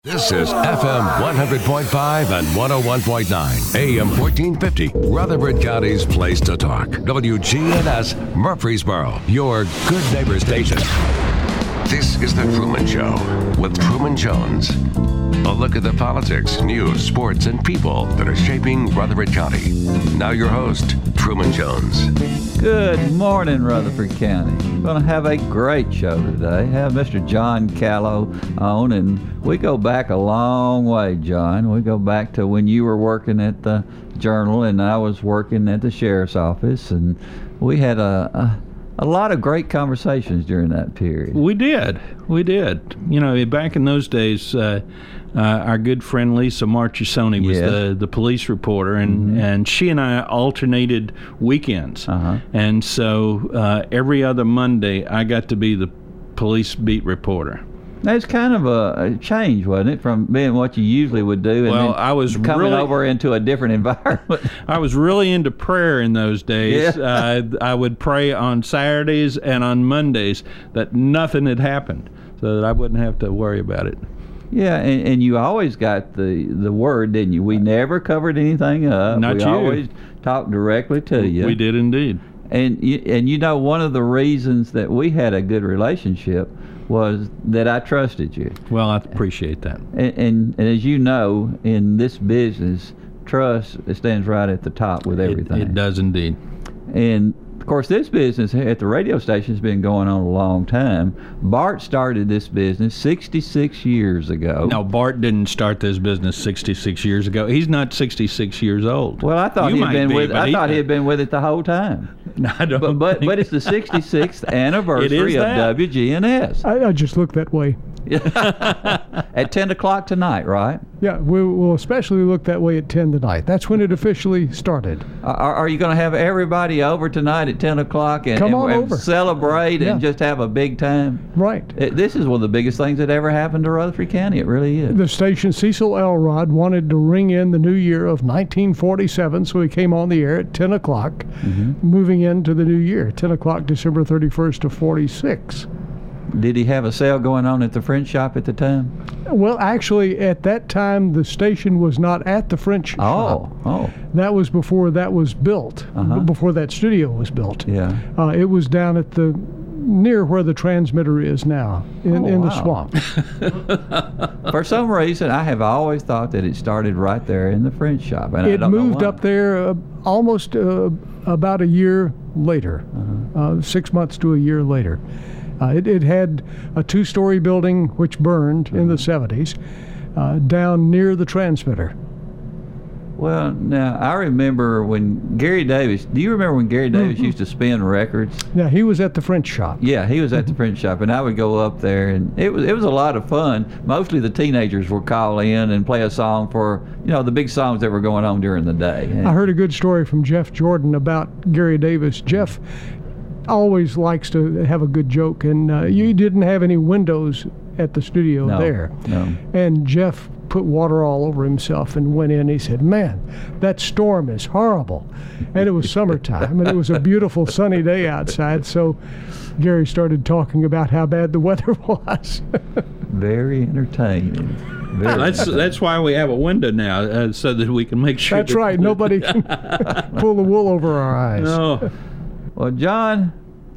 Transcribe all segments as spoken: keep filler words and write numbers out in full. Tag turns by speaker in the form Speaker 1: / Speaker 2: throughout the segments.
Speaker 1: This is F M one hundred point five and one oh one point nine, A M fourteen fifty, Rutherford County's place to talk. W G N S, Murfreesboro, your good neighbor station. This is The Truman Show with Truman Jones. A look at the politics, news, sports, and people that are shaping Rutherford County. Now your host, Truman Jones.
Speaker 2: Good morning, Rutherford County. We're going to have a great show today. Have Mister John Callow on, and we go back a long way, John. We go back to when you were working at the Journal and I was working at the Sheriff's Office, and we had a... a A lot of great conversations during that period.
Speaker 3: We did. We did. You know, back in those days, uh, uh, our good friend Lisa Marchesoni was
Speaker 2: Yes.
Speaker 3: the, the police reporter, and,
Speaker 2: Mm-hmm.
Speaker 3: and she and I alternated weekends.
Speaker 2: Uh-huh.
Speaker 3: And so uh, every other Monday, I got to be the police beat reporter.
Speaker 2: That's kind of a, a change, wasn't it, from being what you usually would do and
Speaker 3: Well,
Speaker 2: then
Speaker 3: I was
Speaker 2: coming
Speaker 3: really-
Speaker 2: over into a different environment.
Speaker 3: I was really into prayer in those days.
Speaker 2: Yeah.
Speaker 3: uh, I would pray on Saturdays and on Mondays that nothing had happened, so that I wouldn't have to worry about it.
Speaker 2: Yeah, and, and you always got the, the word, didn't you? We never covered anything up.
Speaker 3: Not
Speaker 2: we
Speaker 3: you.
Speaker 2: always talked directly to you.
Speaker 3: We did indeed.
Speaker 2: And you, and you know, one of the reasons that we had a good relationship was that I trusted you.
Speaker 3: Well, I appreciate that.
Speaker 2: And, and, and as you know, in this business, trust stands right at the top with everything.
Speaker 3: It, it does indeed.
Speaker 2: And of course, this business at the radio station has been going on a long time. Bart started this business sixty-six years ago.
Speaker 3: No, Bart didn't start this business sixty-six years ago. He's not sixty-six years old.
Speaker 2: Well, I thought
Speaker 3: You
Speaker 2: he'd
Speaker 3: might
Speaker 2: been
Speaker 3: be,
Speaker 2: with.
Speaker 3: but
Speaker 2: I
Speaker 3: he-
Speaker 2: thought he had been with it the whole time.
Speaker 3: I don't
Speaker 2: But but,
Speaker 3: think-
Speaker 2: but it's the sixty-sixth anniversary of
Speaker 3: that.
Speaker 2: W G N S
Speaker 4: I, I just look that way.
Speaker 2: at ten o'clock tonight, right?
Speaker 4: Yeah, we will especially look that way at ten tonight. That's when it officially started.
Speaker 2: Are, are you going to have everybody over tonight at ten o'clock and,
Speaker 4: Come
Speaker 2: and,
Speaker 4: on
Speaker 2: and
Speaker 4: over.
Speaker 2: celebrate
Speaker 4: Yeah.
Speaker 2: and just have a big time?
Speaker 4: Right.
Speaker 2: It, this is one of the biggest things that ever happened to Rutherford County. It really is.
Speaker 4: The station Cecil Elrod wanted to ring in the new year of nineteen forty-seven, so he came on the air at ten o'clock,
Speaker 2: Mm-hmm.
Speaker 4: moving into the new year, ten o'clock December thirty-first of forty-six.
Speaker 2: Did he have a sale going on at the French shop at the time?
Speaker 4: Well, actually, at that time, the station was not at the French shop.
Speaker 2: Oh, oh,
Speaker 4: That was before that was built,
Speaker 2: Uh-huh.
Speaker 4: b- before that studio was built.
Speaker 2: yeah.
Speaker 4: Uh, it was down at the near where the transmitter is now, in,
Speaker 2: Oh,
Speaker 4: in the
Speaker 2: wow.
Speaker 4: swamp.
Speaker 2: For some reason, I have always thought that it started right there in the French shop. And I
Speaker 4: It
Speaker 2: don't know
Speaker 4: moved
Speaker 2: why.
Speaker 4: up there uh, almost uh, about a year later,
Speaker 2: Uh-huh.
Speaker 4: uh, six months to a year later. Uh, it, it had a two-story building which burned in
Speaker 2: Uh-huh.
Speaker 4: the seventies uh, down near the transmitter.
Speaker 2: Well, now, I remember when Gary Davis, do you remember when Gary Davis
Speaker 4: Mm-hmm.
Speaker 2: used to spin records?
Speaker 4: Now, he was at the French shop.
Speaker 2: Yeah, he was at the French shop, and I would go up there, and it was it was a lot of fun. Mostly the teenagers would call in and play a song for, you know, the big songs that were going on during the day. And-
Speaker 4: I heard a good story from Jeff Jordan about Gary Davis. Jeff always likes to have a good joke, and uh, you didn't have any windows at the studio
Speaker 2: No,
Speaker 4: there.
Speaker 2: no.
Speaker 4: And Jeff put water all over himself and went in. He said, "Man, that storm is horrible." And it was summertime, and it was a beautiful sunny day outside, so Gary started talking about how bad the weather was.
Speaker 2: Very entertaining. Very
Speaker 3: That's that's why we have a window now, uh, so that we can make sure.
Speaker 4: That's
Speaker 3: that-
Speaker 4: right. Nobody can pull the wool over our eyes.
Speaker 3: No.
Speaker 2: Well, John,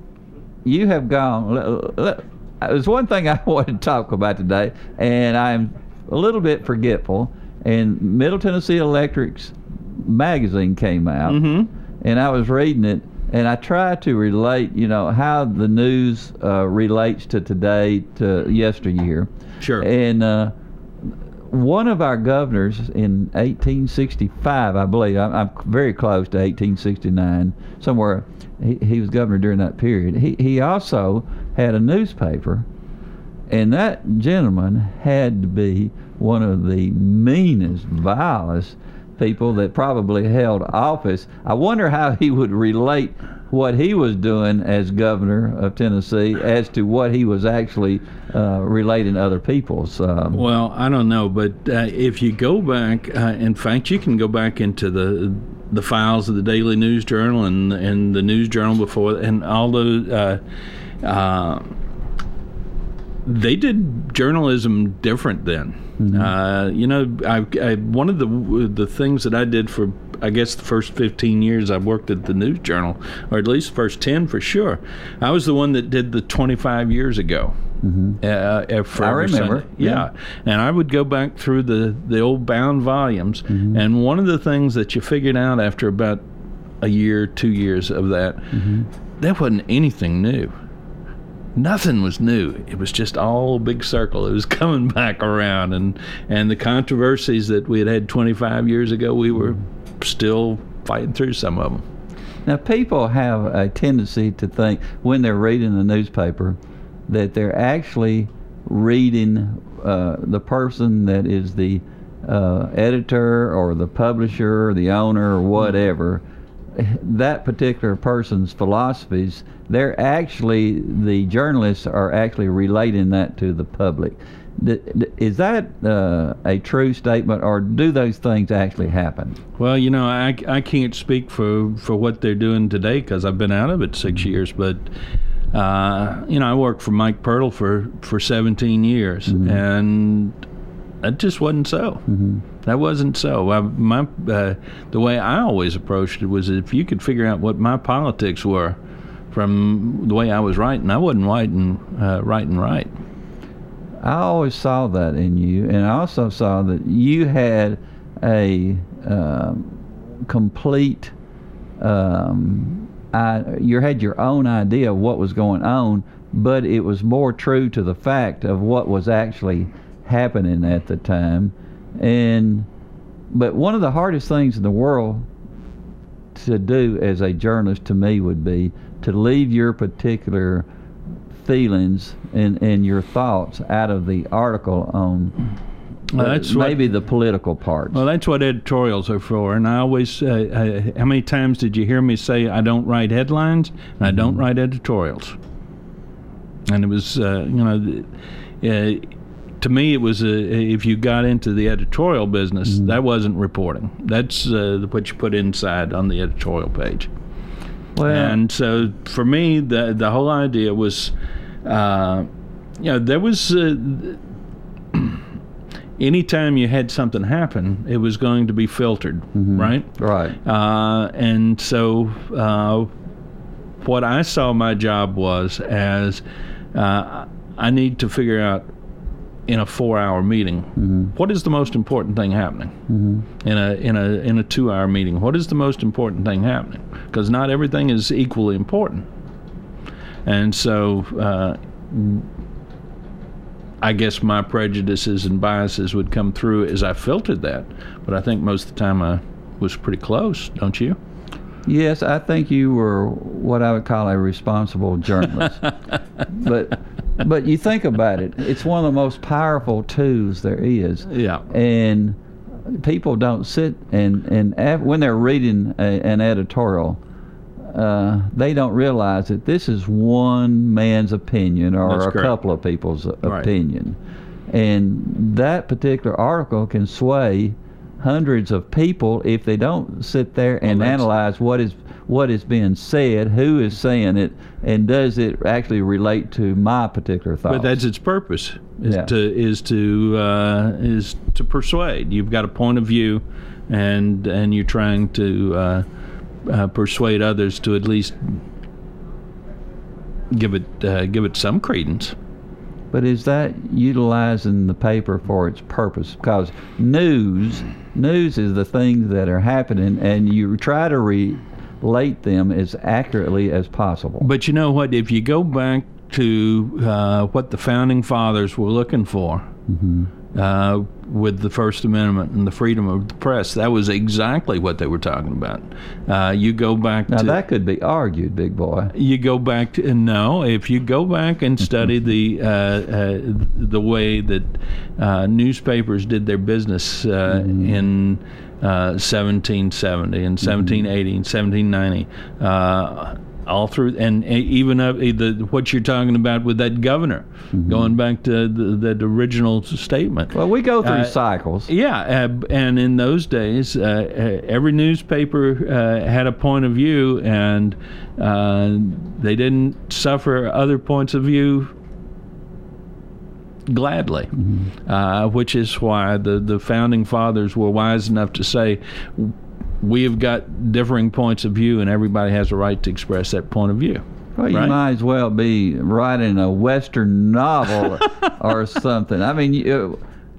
Speaker 2: you have gone. le- le- There's one thing I wanted to talk about today, and I'm a little bit forgetful. And Middle Tennessee Electric's magazine came out,
Speaker 3: Mm-hmm.
Speaker 2: and I was reading it, and I tried to relate, you know, how the news uh, relates to today to yesteryear.
Speaker 3: Sure.
Speaker 2: And uh, one of our governors in eighteen sixty-five, I believe, I'm, I'm very close to eighteen sixty-nine, somewhere, he, he was governor during that period. He, he also had a newspaper, and that gentleman had to be one of the meanest, vilest people that probably held office. I wonder how he would relate what he was doing as governor of Tennessee as to what he was actually uh, relating to other people's. Um,
Speaker 3: Well, I don't know, but uh, if you go back, uh, in fact, you can go back into the the files of the Daily News Journal and and the News Journal before, and all the uh, uh, they did journalism different then.
Speaker 2: Mm-hmm.
Speaker 3: Uh, you know, I, I one of the the things that I did for, I guess, the first fifteen years I worked at the News Journal, or at least the first ten for sure, I was the one that did the twenty-five years ago.
Speaker 2: Mm-hmm.
Speaker 3: Uh, for
Speaker 2: I
Speaker 3: every
Speaker 2: remember.
Speaker 3: Sunday. Yeah. yeah, and I would go back through the, the old bound volumes, mm-hmm. and one of the things that you figured out after about a year, two years of that, mm-hmm. there wasn't anything new. Nothing was new. It was just all a big circle. It was coming back around, and and the controversies that we had had twenty-five years ago, we were still fighting through some of them.
Speaker 2: Now, people have a tendency to think when they're reading the newspaper that they're actually reading uh, the person that is the uh, editor or the publisher or the owner or whatever, that particular person's philosophies. They're actually, the journalists are actually relating that to the public. D- d- is that uh, a true statement, or do those things actually happen?
Speaker 3: Well, you know, I, I can't speak for, for what they're doing today because I've been out of it six years, but Uh, you know, I worked for Mike Pirtle for, for seventeen years, mm-hmm. and that just wasn't so. Mm-hmm. That wasn't so. I, my uh, the way I always approached it was if you could figure out what my politics were from the way I was writing, I wasn't writing, uh, writing right.
Speaker 2: I always saw that in you, and I also saw that you had a um, complete um, I, you had your own idea of what was going on, but it was more true to the fact of what was actually happening at the time. And but one of the hardest things in the world to do as a journalist to me would be to leave your particular feelings and, and your thoughts out of the article on Well, that's maybe what, the political parts.
Speaker 3: Well, that's what editorials are for. And I always, uh, I, how many times did you hear me say I don't write headlines and I don't write editorials? And it was, uh, you know, uh, to me it was, a, if you got into the editorial business, mm-hmm. that wasn't reporting. That's uh, what you put inside on the editorial page. Well, and so for me, the the whole idea was, uh, you know, there was. Uh, Anytime you had something happen, it was going to be filtered, mm-hmm. right?
Speaker 2: Right.
Speaker 3: Uh, and so uh, what I saw my job was as uh, I need to figure out in a four-hour meeting, mm-hmm. what is the most important thing happening? Mm-hmm. In a in a in a two-hour meeting, what is the most important thing happening? Because not everything is equally important. And so. Uh, I guess my prejudices and biases would come through as I filtered that, but I think most of the time I was pretty close, don't you?
Speaker 2: Yes, I think you were what I would call a responsible journalist. but but you think about it, it's one of the most powerful tools there is.
Speaker 3: Yeah.
Speaker 2: And people don't sit and, and af- when they're reading a, an editorial, Uh, they don't realize that this is one man's opinion or
Speaker 3: That's
Speaker 2: a
Speaker 3: correct.
Speaker 2: couple of people's
Speaker 3: Right.
Speaker 2: opinion. And that particular article can sway hundreds of people if they don't sit there and
Speaker 3: well,
Speaker 2: analyze what is what is being said, who is saying it, and does it actually relate to my particular thoughts.
Speaker 3: But that's its purpose, is
Speaker 2: Yeah.
Speaker 3: to is to uh, is to persuade. You've got a point of view, and and you're trying to uh, Uh, persuade others to at least give it uh, give it some credence.
Speaker 2: But is that utilizing the paper for its purpose? Because news news is the things that are happening, and you try to relate them as accurately as possible.
Speaker 3: But you know what? If you go back to uh, what the founding fathers were looking for, mm-hmm. uh, with the First Amendment and the freedom of the press, that was exactly what they were talking about. Uh, you go back
Speaker 2: now
Speaker 3: to...
Speaker 2: Now that could be argued, big boy.
Speaker 3: You go back to... No, if you go back and study the uh, uh, the way that uh, newspapers did their business uh, mm-hmm. in uh, seventeen seventy and seventeen eighty mm-hmm. and seventeen ninety, uh, all through, and even up the what you're talking about with that governor, mm-hmm. going back to the, that original statement.
Speaker 2: Well, we go through
Speaker 3: uh,
Speaker 2: cycles.
Speaker 3: Yeah, uh, and in those days, uh, every newspaper uh, had a point of view, and uh, they didn't suffer other points of view gladly, mm-hmm. uh, which is why the, the founding fathers were wise enough to say, we have got differing points of view, and everybody has a right to express that point of view.
Speaker 2: Well, you
Speaker 3: right?
Speaker 2: might as well be writing a Western novel or, or something. I mean, you,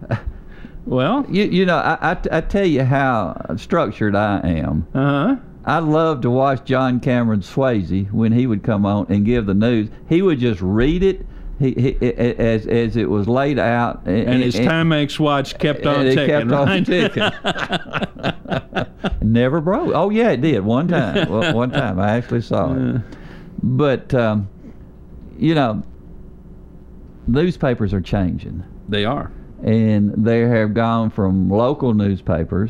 Speaker 3: well,
Speaker 2: you, you know, I, I, I tell you how structured I am.
Speaker 3: Uh-huh.
Speaker 2: I love to watch John Cameron Swayze when he would come on and give the news. He would just read it. He, he, as as it was laid out,
Speaker 3: and, and his and, Timex watch kept on
Speaker 2: and
Speaker 3: ticking.
Speaker 2: It kept
Speaker 3: right?
Speaker 2: on ticking. Never broke. Oh yeah, it did one time. Well, one time I actually saw it. But um, you know, newspapers are changing.
Speaker 3: They are,
Speaker 2: and they have gone from local newspapers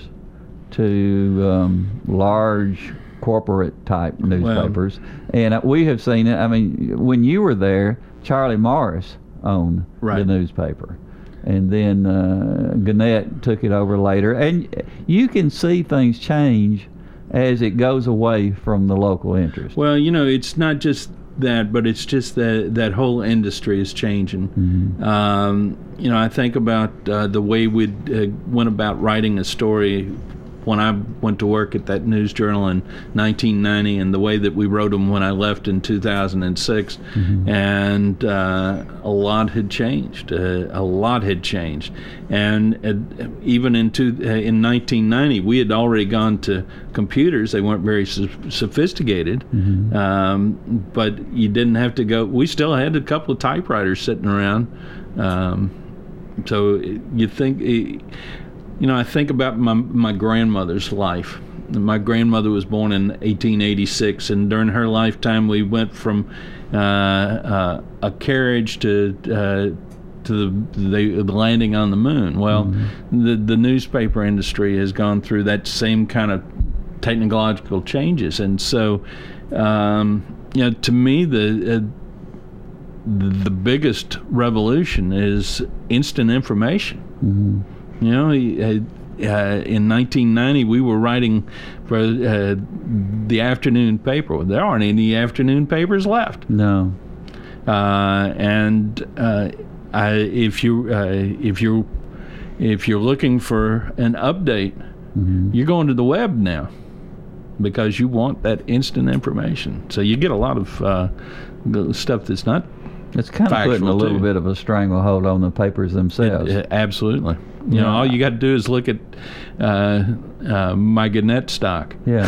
Speaker 2: to um, large corporate type newspapers, well, and we have seen it. I mean, when you were there, Charlie Morris owned
Speaker 3: right.
Speaker 2: the newspaper, and then uh, Gannett took it over later. And you can see things change as it goes away from the local interest.
Speaker 3: Well, you know, it's not just that, but it's just that that whole industry is changing.
Speaker 2: Mm-hmm.
Speaker 3: Um, you know, I think about uh, the way we uh, went about writing a story when I went to work at that news journal in nineteen ninety, and the way that we wrote them when I left in two thousand six, mm-hmm. and uh, a lot had changed. Uh, a lot had changed, and uh, even in two, uh, in nineteen ninety, we had already gone to computers. They weren't very so- sophisticated, mm-hmm. um, but you didn't have to go. We still had a couple of typewriters sitting around, um, so you think. It, You know, I think about my my grandmother's life. My grandmother was born in eighteen eighty-six, and during her lifetime, we went from uh, uh, a carriage to uh, to the, the the landing on the moon. Well, mm-hmm. the the newspaper industry has gone through that same kind of technological changes, and so um, you know, to me, the uh, the biggest revolution is instant information.
Speaker 2: Mm-hmm.
Speaker 3: You know, uh, in nineteen ninety, we were writing for uh, the afternoon paper. There aren't any afternoon papers left.
Speaker 2: No.
Speaker 3: Uh, and uh, I, if you uh, if you if you're looking for an update, mm-hmm. you're going to the web now because you want that instant information. So you get a lot of uh, stuff that's not.
Speaker 2: It's kind of putting a little
Speaker 3: too.
Speaker 2: bit of a stranglehold on the papers themselves.
Speaker 3: It, it, absolutely. You yeah. know, all you got to do is look at uh, uh, my Gannett stock.
Speaker 2: Yeah.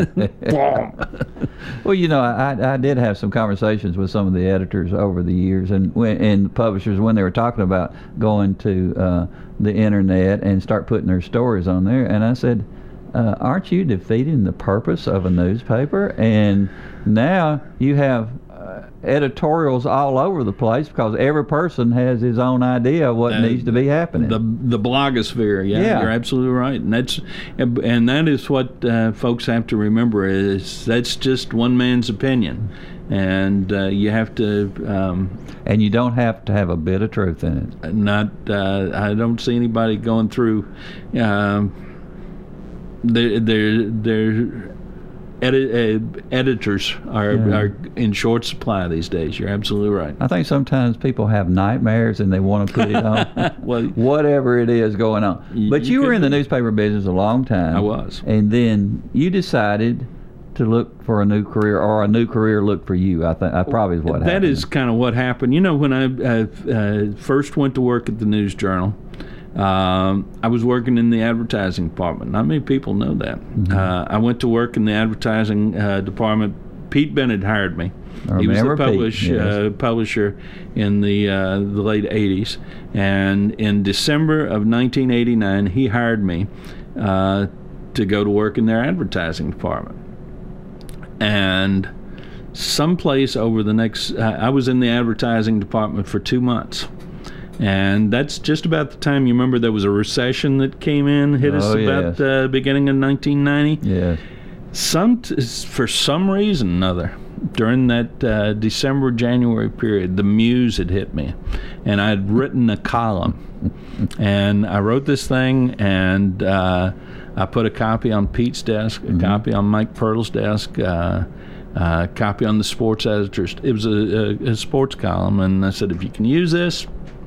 Speaker 2: Well, you know, I, I did have some conversations with some of the editors over the years, and when, and the publishers when they were talking about going to uh, the internet and start putting their stories on there, and I said, uh, aren't you defeating the purpose of a newspaper? And now you have editorials all over the place because every person has his own idea of what uh, needs to be happening.
Speaker 3: The the blogosphere, yeah, yeah, you're absolutely right, and that's and that is what uh, folks have to remember is that's just one man's opinion, and uh, you have to. Um,
Speaker 2: and you don't have to have a bit of truth in it.
Speaker 3: Not, uh, I don't see anybody going through. Um, they're they're they're. Edi- uh, editors are, yeah. are in short supply these days. You're absolutely right.
Speaker 2: I think sometimes people have nightmares and they want to put it on well, whatever it is going on.
Speaker 3: You,
Speaker 2: but you,
Speaker 3: you
Speaker 2: were in the newspaper business a long time.
Speaker 3: I was.
Speaker 2: And then you decided to look for a new career, or a new career looked for you. I think that probably is what
Speaker 3: that
Speaker 2: happened.
Speaker 3: That is kind of what happened. You know, when I uh, uh, first went to work at the News Journal, Um, I was working in the advertising department. Not many people know that. Mm-hmm. Uh, I went to work in the advertising uh, department. Pete Bennett hired me.
Speaker 2: I
Speaker 3: he was the publish,
Speaker 2: Pete, yes.
Speaker 3: uh, publisher in the uh, the late eighties. And in December of nineteen eighty-nine, he hired me uh, to go to work in their advertising department. And someplace over the next, uh, I was in the advertising department for two months. And that's just about the time, you remember there was a recession that came in, hit us
Speaker 2: oh,
Speaker 3: about
Speaker 2: yes.
Speaker 3: the uh, beginning of nineteen ninety.
Speaker 2: Yes.
Speaker 3: Some, t- for some reason or another, during that uh, December, January period, the muse had hit me. And I had written a column. And I wrote this thing, and uh, I put a copy on Pete's desk, a mm-hmm. copy on Mike Pirtle's desk, uh, a copy on the sports editor's. It was a, a, a sports column, and I said, if you can use this,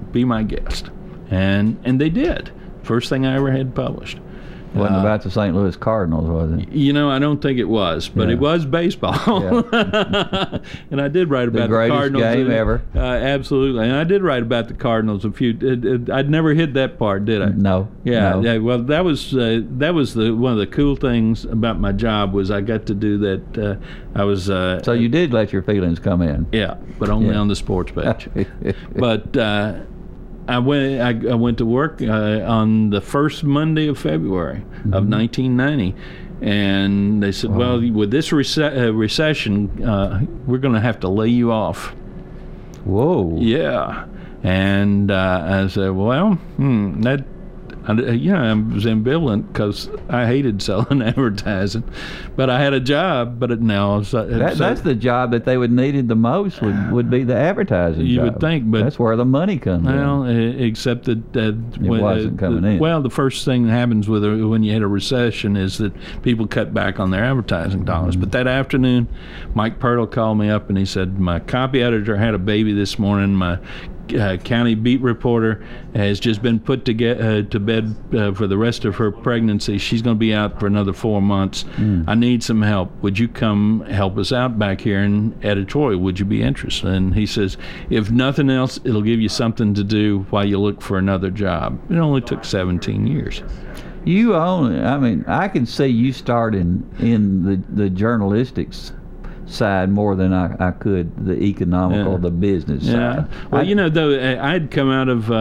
Speaker 3: be my guest. And and they did. First thing I ever had published.
Speaker 2: Wasn't
Speaker 3: Uh,
Speaker 2: about the Saint Louis Cardinals, was it?
Speaker 3: You know, I don't think it was, but
Speaker 2: Yeah.
Speaker 3: it was baseball.
Speaker 2: Yeah.
Speaker 3: And I did write about the,
Speaker 2: greatest
Speaker 3: Cardinals.
Speaker 2: game
Speaker 3: uh,
Speaker 2: ever.
Speaker 3: Uh, absolutely. And I did write about the Cardinals a few. It, it, I'd never hit that part, did I?
Speaker 2: No.
Speaker 3: Yeah,
Speaker 2: no.
Speaker 3: yeah. Well, that was uh, that was the one of the cool things about my job was I got to do that. Uh, I was. Uh,
Speaker 2: So you did let your feelings come in.
Speaker 3: yeah, but only
Speaker 2: Yeah.
Speaker 3: on the sports page. But uh, I went. I, I went to work uh, on the first Monday of February
Speaker 2: Mm-hmm.
Speaker 3: of nineteen ninety, and they said,
Speaker 2: Wow.
Speaker 3: "Well, with this rece- uh, recession, uh, we're going to have to lay you off."
Speaker 2: Whoa.
Speaker 3: Yeah, and uh, I said, "Well, hmm, that." I, yeah, I was ambivalent because I hated selling advertising, but I had a job. But it, now so,
Speaker 2: That,
Speaker 3: so-
Speaker 2: that's the job that they would needed the most would, would be the advertising
Speaker 3: You
Speaker 2: job.
Speaker 3: would think, but-
Speaker 2: that's where the money comes
Speaker 3: Well,
Speaker 2: in.
Speaker 3: uh, except that uh,
Speaker 2: It wasn't coming in.
Speaker 3: Well, the first thing that happens with a, when you hit a recession is that people cut back on their advertising dollars.
Speaker 2: Mm-hmm.
Speaker 3: But that afternoon, Mike Pirtle called me up and he said, "My copy editor had a baby this morning. My uh, county beat reporter has just been put to get uh, to bed uh, for the rest of her pregnancy. She's going to be out for another four months.
Speaker 2: Mm.
Speaker 3: I need some help. Would you come help us out back here in editorial? Would you be interested?" And he says, "If nothing else, it'll give you something to do while you look for another job." It only took seventeen years.
Speaker 2: You own it. I mean, I can see you starting in the, the journalistics side more than I, I could the economical,
Speaker 3: Yeah.
Speaker 2: the business
Speaker 3: Yeah.
Speaker 2: side.
Speaker 3: Well,
Speaker 2: I-
Speaker 3: you know, though, I- I'd come out of uh,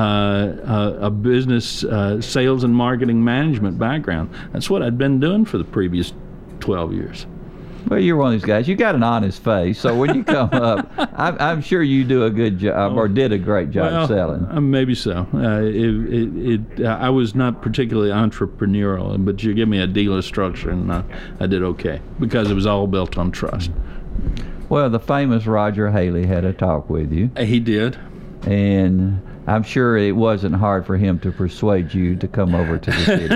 Speaker 3: uh, a business uh, sales and marketing management background. That's what I'd been doing for the previous twelve years.
Speaker 2: Well, you're one of these guys. You got an honest face, so when you come up, I'm, I'm sure you do a good job or did a great job
Speaker 3: Well,
Speaker 2: selling.
Speaker 3: uh, maybe so. Uh, it, it, it, uh, I was not particularly entrepreneurial, but you give me a dealer structure, and uh, I did okay because it was all built on trust.
Speaker 2: Well, the famous Roger Haley had a talk with you,
Speaker 3: Uh, He did.
Speaker 2: and I'm sure it wasn't hard for him to persuade you to come over to the city.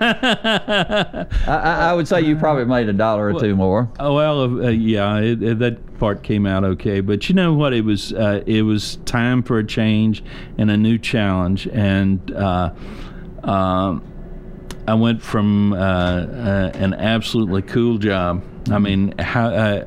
Speaker 2: I, I, I would say you probably made a dollar or two more.
Speaker 3: Oh, well, uh, yeah, it, it, that part came out okay. But you know what? It was uh, it was time for a change and a new challenge. And uh, um, I went from uh, uh, an absolutely cool job. I mean, how. Uh,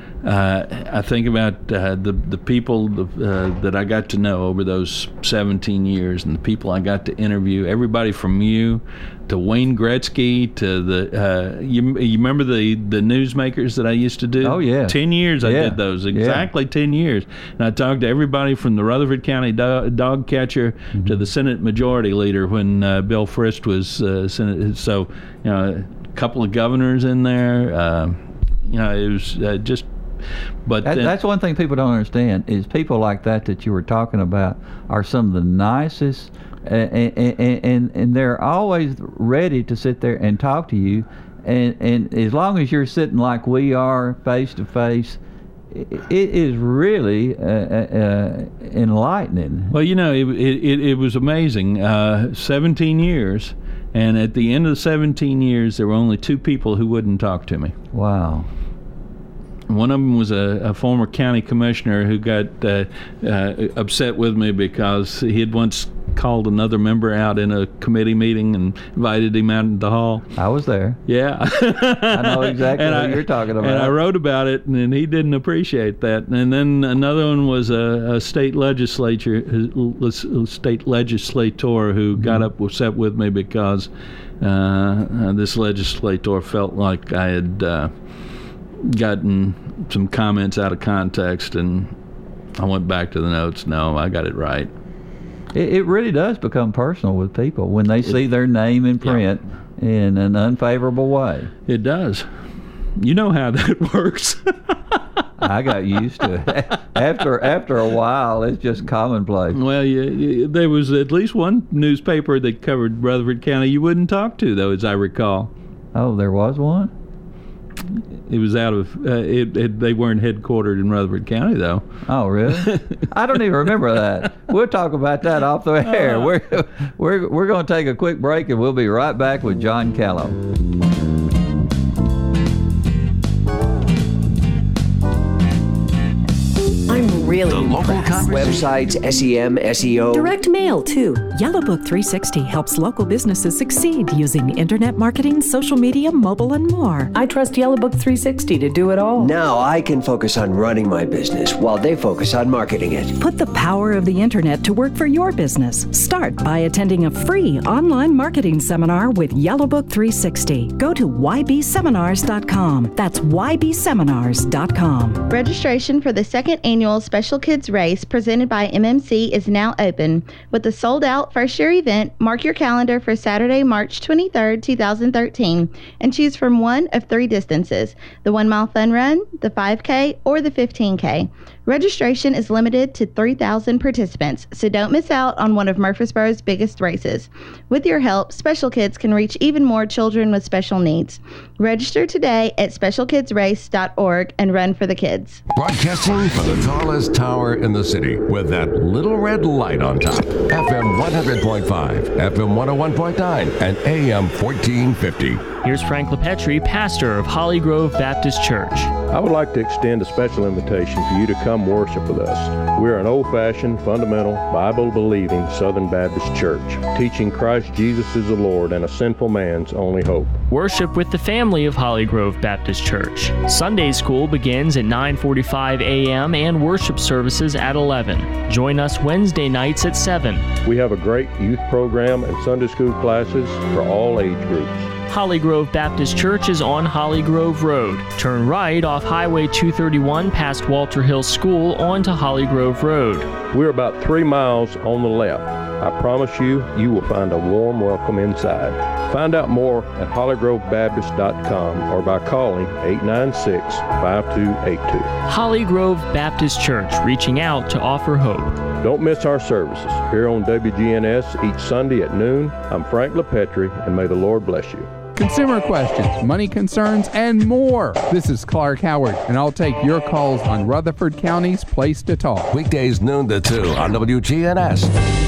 Speaker 3: Uh, I think about uh, the the people the, uh, that I got to know over those seventeen years, and the people I got to interview. Everybody from you to Wayne Gretzky to the uh, you, you remember the the newsmakers that I used to do?
Speaker 2: Oh, yeah.
Speaker 3: ten years I
Speaker 2: Yeah.
Speaker 3: did those
Speaker 2: Yeah.
Speaker 3: exactly ten years, and I talked to everybody from the Rutherford County do- dog catcher
Speaker 2: Mm-hmm.
Speaker 3: to the Senate Majority Leader when uh, Bill Frist was uh, Senate. So you know, a couple of governors in there. Uh, you know, it was uh, just. But
Speaker 2: That,
Speaker 3: then,
Speaker 2: that's one thing people don't understand is people like that that you were talking about are some of the nicest, and and, and, and they're always ready to sit there and talk to you, and, and as long as you're sitting like we are face to face, it it is really uh, uh, enlightening.
Speaker 3: well, you know, it it, it was amazing. Uh, seventeen years, and at the end of the seventeen years, there were only two people who wouldn't talk to me.
Speaker 2: Wow.
Speaker 3: One of them was a, a former county commissioner who got uh, uh, upset with me because he had once called another member out in a committee meeting and invited him out in the hall.
Speaker 2: I was there.
Speaker 3: Yeah.
Speaker 2: I know exactly
Speaker 3: And
Speaker 2: what
Speaker 3: I-
Speaker 2: you're talking about.
Speaker 3: And I wrote about it, and, and he didn't appreciate that. And then another one was a, a state legislature, a state legislator who got up upset with me because uh, this legislator felt like I had uh, gotten some comments out of context, and I went back to the notes. No, I got it right.
Speaker 2: It, it really does become personal with people when they see their name in print in an unfavorable way.
Speaker 3: It does. You know how that works.
Speaker 2: I got used to it. After after a while, it's just commonplace.
Speaker 3: Well, you, you, there was at least one newspaper that covered Rutherford County you wouldn't talk to, though, as I recall.
Speaker 2: Oh, there was one?
Speaker 3: It was out of, uh, it, it, they weren't headquartered in Rutherford County, though.
Speaker 2: Oh, really? I don't even remember that. We'll talk about that off the air. We're we're we're going to take a quick break, and we'll be right back with John Callow.
Speaker 5: I'm really
Speaker 1: The local Thoughtful conversation.
Speaker 5: Websites, S E M, S E O.
Speaker 6: Direct mail, too. Yellowbook three sixty helps local businesses succeed using internet marketing, social media, mobile, and more.
Speaker 7: I trust Yellowbook three sixty to do it all.
Speaker 5: Now I can focus on running my business while they focus on marketing it.
Speaker 6: Put the power of the internet to work for your business. Start by attending a free online marketing seminar with Yellowbook three sixty. Go to y b seminars dot com. That's y b seminars dot com.
Speaker 8: Registration for the second annual Special Kids Race presented by M M C is now open. With the sold-out first-year event, mark your calendar for Saturday, March twenty-third, twenty thirteen, and choose from one of three distances, the one-mile fun run, the five K, or the fifteen K. Registration is limited to three thousand participants, so don't miss out on one of Murfreesboro's biggest races. With your help, Special Kids can reach even more children with special needs. Register today at special kids race dot org and run for the kids.
Speaker 1: Broadcasting from the tallest tower in the city with that little red light on top. F M one hundred point five, F M one oh one point nine, and A M fourteen fifty.
Speaker 9: Here's Frank LePetri, pastor of Holly Grove Baptist Church.
Speaker 10: I would like to extend a special invitation for you to come worship with us. We're an old-fashioned, fundamental, Bible-believing Southern Baptist church, teaching Christ Jesus is the Lord and a sinful man's only hope.
Speaker 9: Worship with the family of Holly Grove Baptist Church. Sunday school begins at nine forty-five a m and worship services at eleven. Join us Wednesday nights at seven.
Speaker 10: We have a great youth program and Sunday school classes for all age groups.
Speaker 9: Holly Grove Baptist Church is on Holly Grove Road. Turn right off Highway two thirty-one past Walter Hill School onto Holly Grove Road.
Speaker 10: We're about three miles on the left. I promise you, you will find a warm welcome inside. Find out more at holly grove baptist dot com or by calling eight nine six, five two eight two.
Speaker 9: Holly Grove Baptist Church, reaching out to offer hope.
Speaker 10: Don't miss our services here on W G N S each Sunday at noon. I'm Frank LePetri, and may the Lord bless you.
Speaker 11: Consumer questions, money concerns, and more. This is Clark Howard, and I'll take your calls on Rutherford County's Place to Talk.
Speaker 1: Weekdays noon to two on W G N S.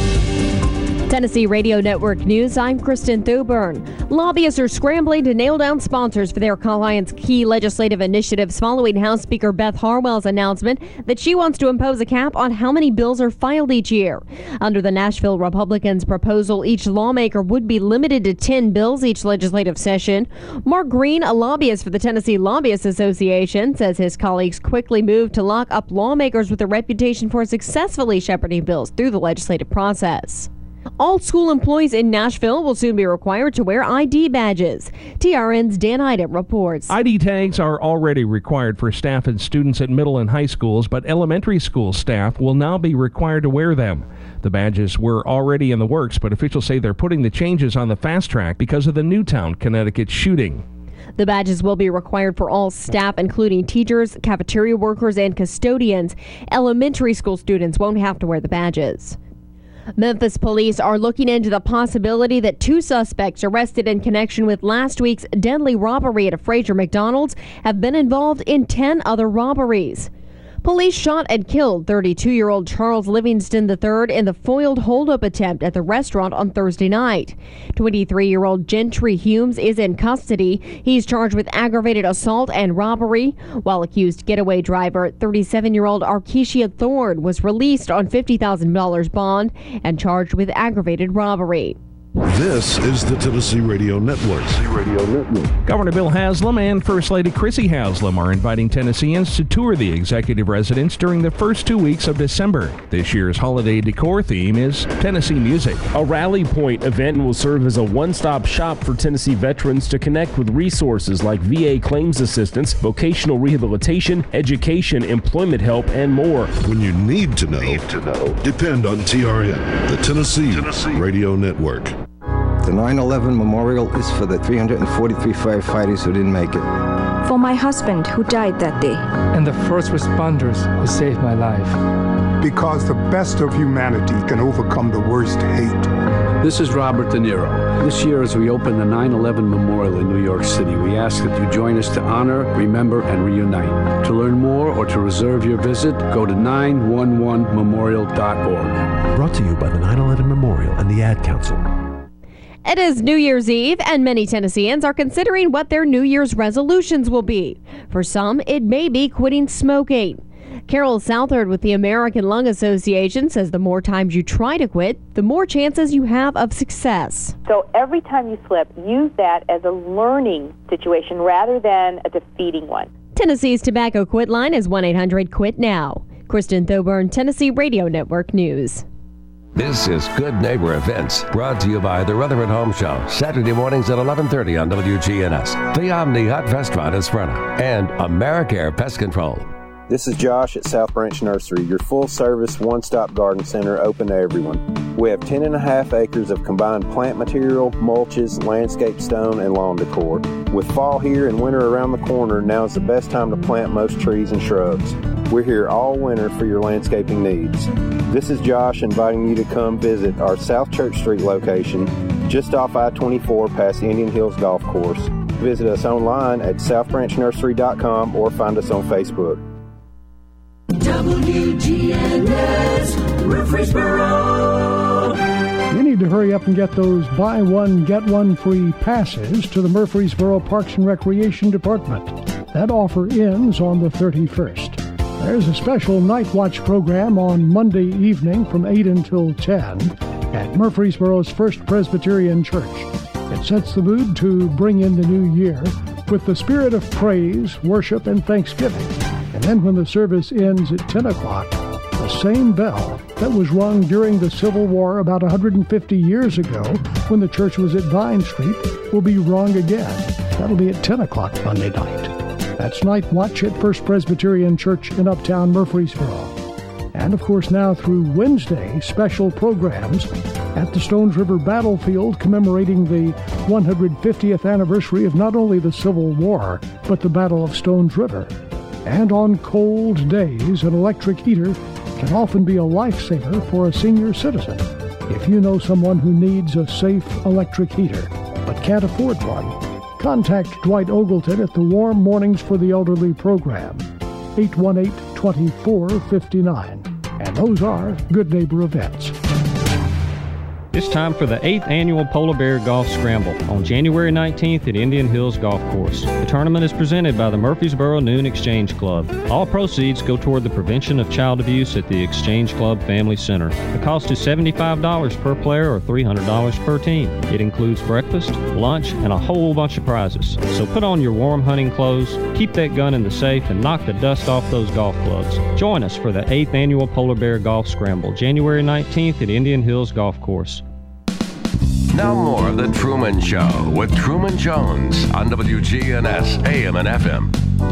Speaker 12: Tennessee Radio Network News, I'm Kristen Thuburn. Lobbyists are scrambling to nail down sponsors for their alliance key legislative initiatives following House Speaker Beth Harwell's announcement that she wants to impose a cap on how many bills are filed each year. Under the Nashville Republicans' proposal, each lawmaker would be limited to ten bills each legislative session. Mark Green, a lobbyist for the Tennessee Lobbyists Association, says his colleagues quickly moved to lock up lawmakers with a reputation for successfully shepherding bills through the legislative process. All school employees in Nashville will soon be required to wear I D badges. T R N's Dan Ida reports.
Speaker 13: I D tags are already required for staff and students at middle and high schools, but elementary school staff will now be required to wear them. The badges were already in the works, but officials say they're putting the changes on the fast track because of the Newtown, Connecticut shooting.
Speaker 12: The badges will be required for all staff, including teachers, cafeteria workers, and custodians. Elementary school students won't have to wear the badges. Memphis police are looking into the possibility that two suspects arrested in connection with last week's deadly robbery at a Fraser McDonald's have been involved in ten other robberies. Police shot and killed thirty-two-year-old Charles Livingston the third in the foiled holdup attempt at the restaurant on Thursday night. twenty-three-year-old Gentry Humes is in custody. He's charged with aggravated assault and robbery, while accused getaway driver thirty-seven-year-old Arkesia Thorne was released on fifty thousand dollars bond and charged with aggravated robbery.
Speaker 14: This is the Tennessee Radio Network. Tennessee Radio Network.
Speaker 13: Governor Bill Haslam and First Lady Chrissy Haslam are inviting Tennesseans to tour the executive residence during the first two weeks of December. This year's holiday decor theme is Tennessee music.
Speaker 15: A Rally Point event will serve as a one-stop shop for Tennessee veterans to connect with resources like V A claims assistance, vocational rehabilitation, education, employment help, and more.
Speaker 14: When you need to know, need to know. Depend on T R N, the Tennessee, Tennessee Radio Network.
Speaker 16: The nine eleven memorial is for the three hundred forty-three firefighters who didn't make it.
Speaker 17: For my husband who died that day.
Speaker 18: And the first responders who saved my life.
Speaker 19: Because the best of humanity can overcome the worst hate.
Speaker 20: This is Robert De Niro. This year as we open the nine eleven memorial in New York City, we ask that you join us to honor, remember, and reunite. To learn more or to reserve your visit, go to nine one one memorial dot org.
Speaker 21: Brought to you by the nine eleven Memorial and the Ad Council.
Speaker 12: It is New Year's Eve, and many Tennesseans are considering what their New Year's resolutions will be. For some, it may be quitting smoking. Carol Southard with the American Lung Association says the more times you try to quit, the more chances you have of success.
Speaker 4: So every time you slip, use that as a learning situation rather than a defeating one.
Speaker 12: Tennessee's tobacco quit line is one eight hundred quit now. Kristen Thoburn, Tennessee Radio Network News.
Speaker 1: This is Good Neighbor Events, brought to you by the Rutherford Home Show, Saturday mornings at eleven thirty on W G N S, the Omni Hut Restaurant in Smyrna, and AmeriCare Pest Control.
Speaker 22: This is Josh at South Branch Nursery, your full-service, one-stop garden center open to everyone. We have ten and a half acres of combined plant material, mulches, landscape stone, and lawn decor. With fall here and winter around the corner, now is the best time to plant most trees and shrubs. We're here all winter for your landscaping needs. This is Josh inviting you to come visit our South Church Street location, just off I twenty-four past Indian Hills Golf Course. Visit us online at south branch nursery dot com or find us on Facebook.
Speaker 23: W G N S Murfreesboro.
Speaker 24: You need to hurry up and get those buy one, get one free passes to the Murfreesboro Parks and Recreation Department. That offer ends on the thirty-first. There's a special night watch program on Monday evening from eight until ten at Murfreesboro's First Presbyterian Church. It sets the mood to bring in the new year with the spirit of praise, worship, and thanksgiving. And then when the service ends at ten o'clock, the same bell that was rung during the Civil War about one hundred fifty years ago when the church was at Vine Street will be rung again. That'll be at ten o'clock Monday night. That's Night Watch at First Presbyterian Church in Uptown Murfreesboro. And of course now through Wednesday, special programs at the Stones River Battlefield commemorating the one hundred fiftieth anniversary of not only the Civil War, but the Battle of Stones River. And on cold days, an electric heater can often be a lifesaver for a senior citizen. If you know someone who needs a safe electric heater but can't afford one, contact Dwight Ogleton at the Warm Mornings for the Elderly program, eight one eight, two four five nine. And those are Good Neighbor events.
Speaker 25: It's time for the eighth Annual Polar Bear Golf Scramble on January nineteenth at Indian Hills Golf Course. The tournament is presented by the Murfreesboro Noon Exchange Club. All proceeds go toward the prevention of child abuse at the Exchange Club Family Center. The cost is seventy-five dollars per player or three hundred dollars per team. It includes breakfast, lunch, and a whole bunch of prizes. So put on your warm hunting clothes, keep that gun in the safe, and knock the dust off those golf clubs. Join us for the eighth Annual Polar Bear Golf Scramble, January nineteenth at Indian Hills Golf Course.
Speaker 1: Now more of The Truman Show with Truman Jones on W G N S A M and F M.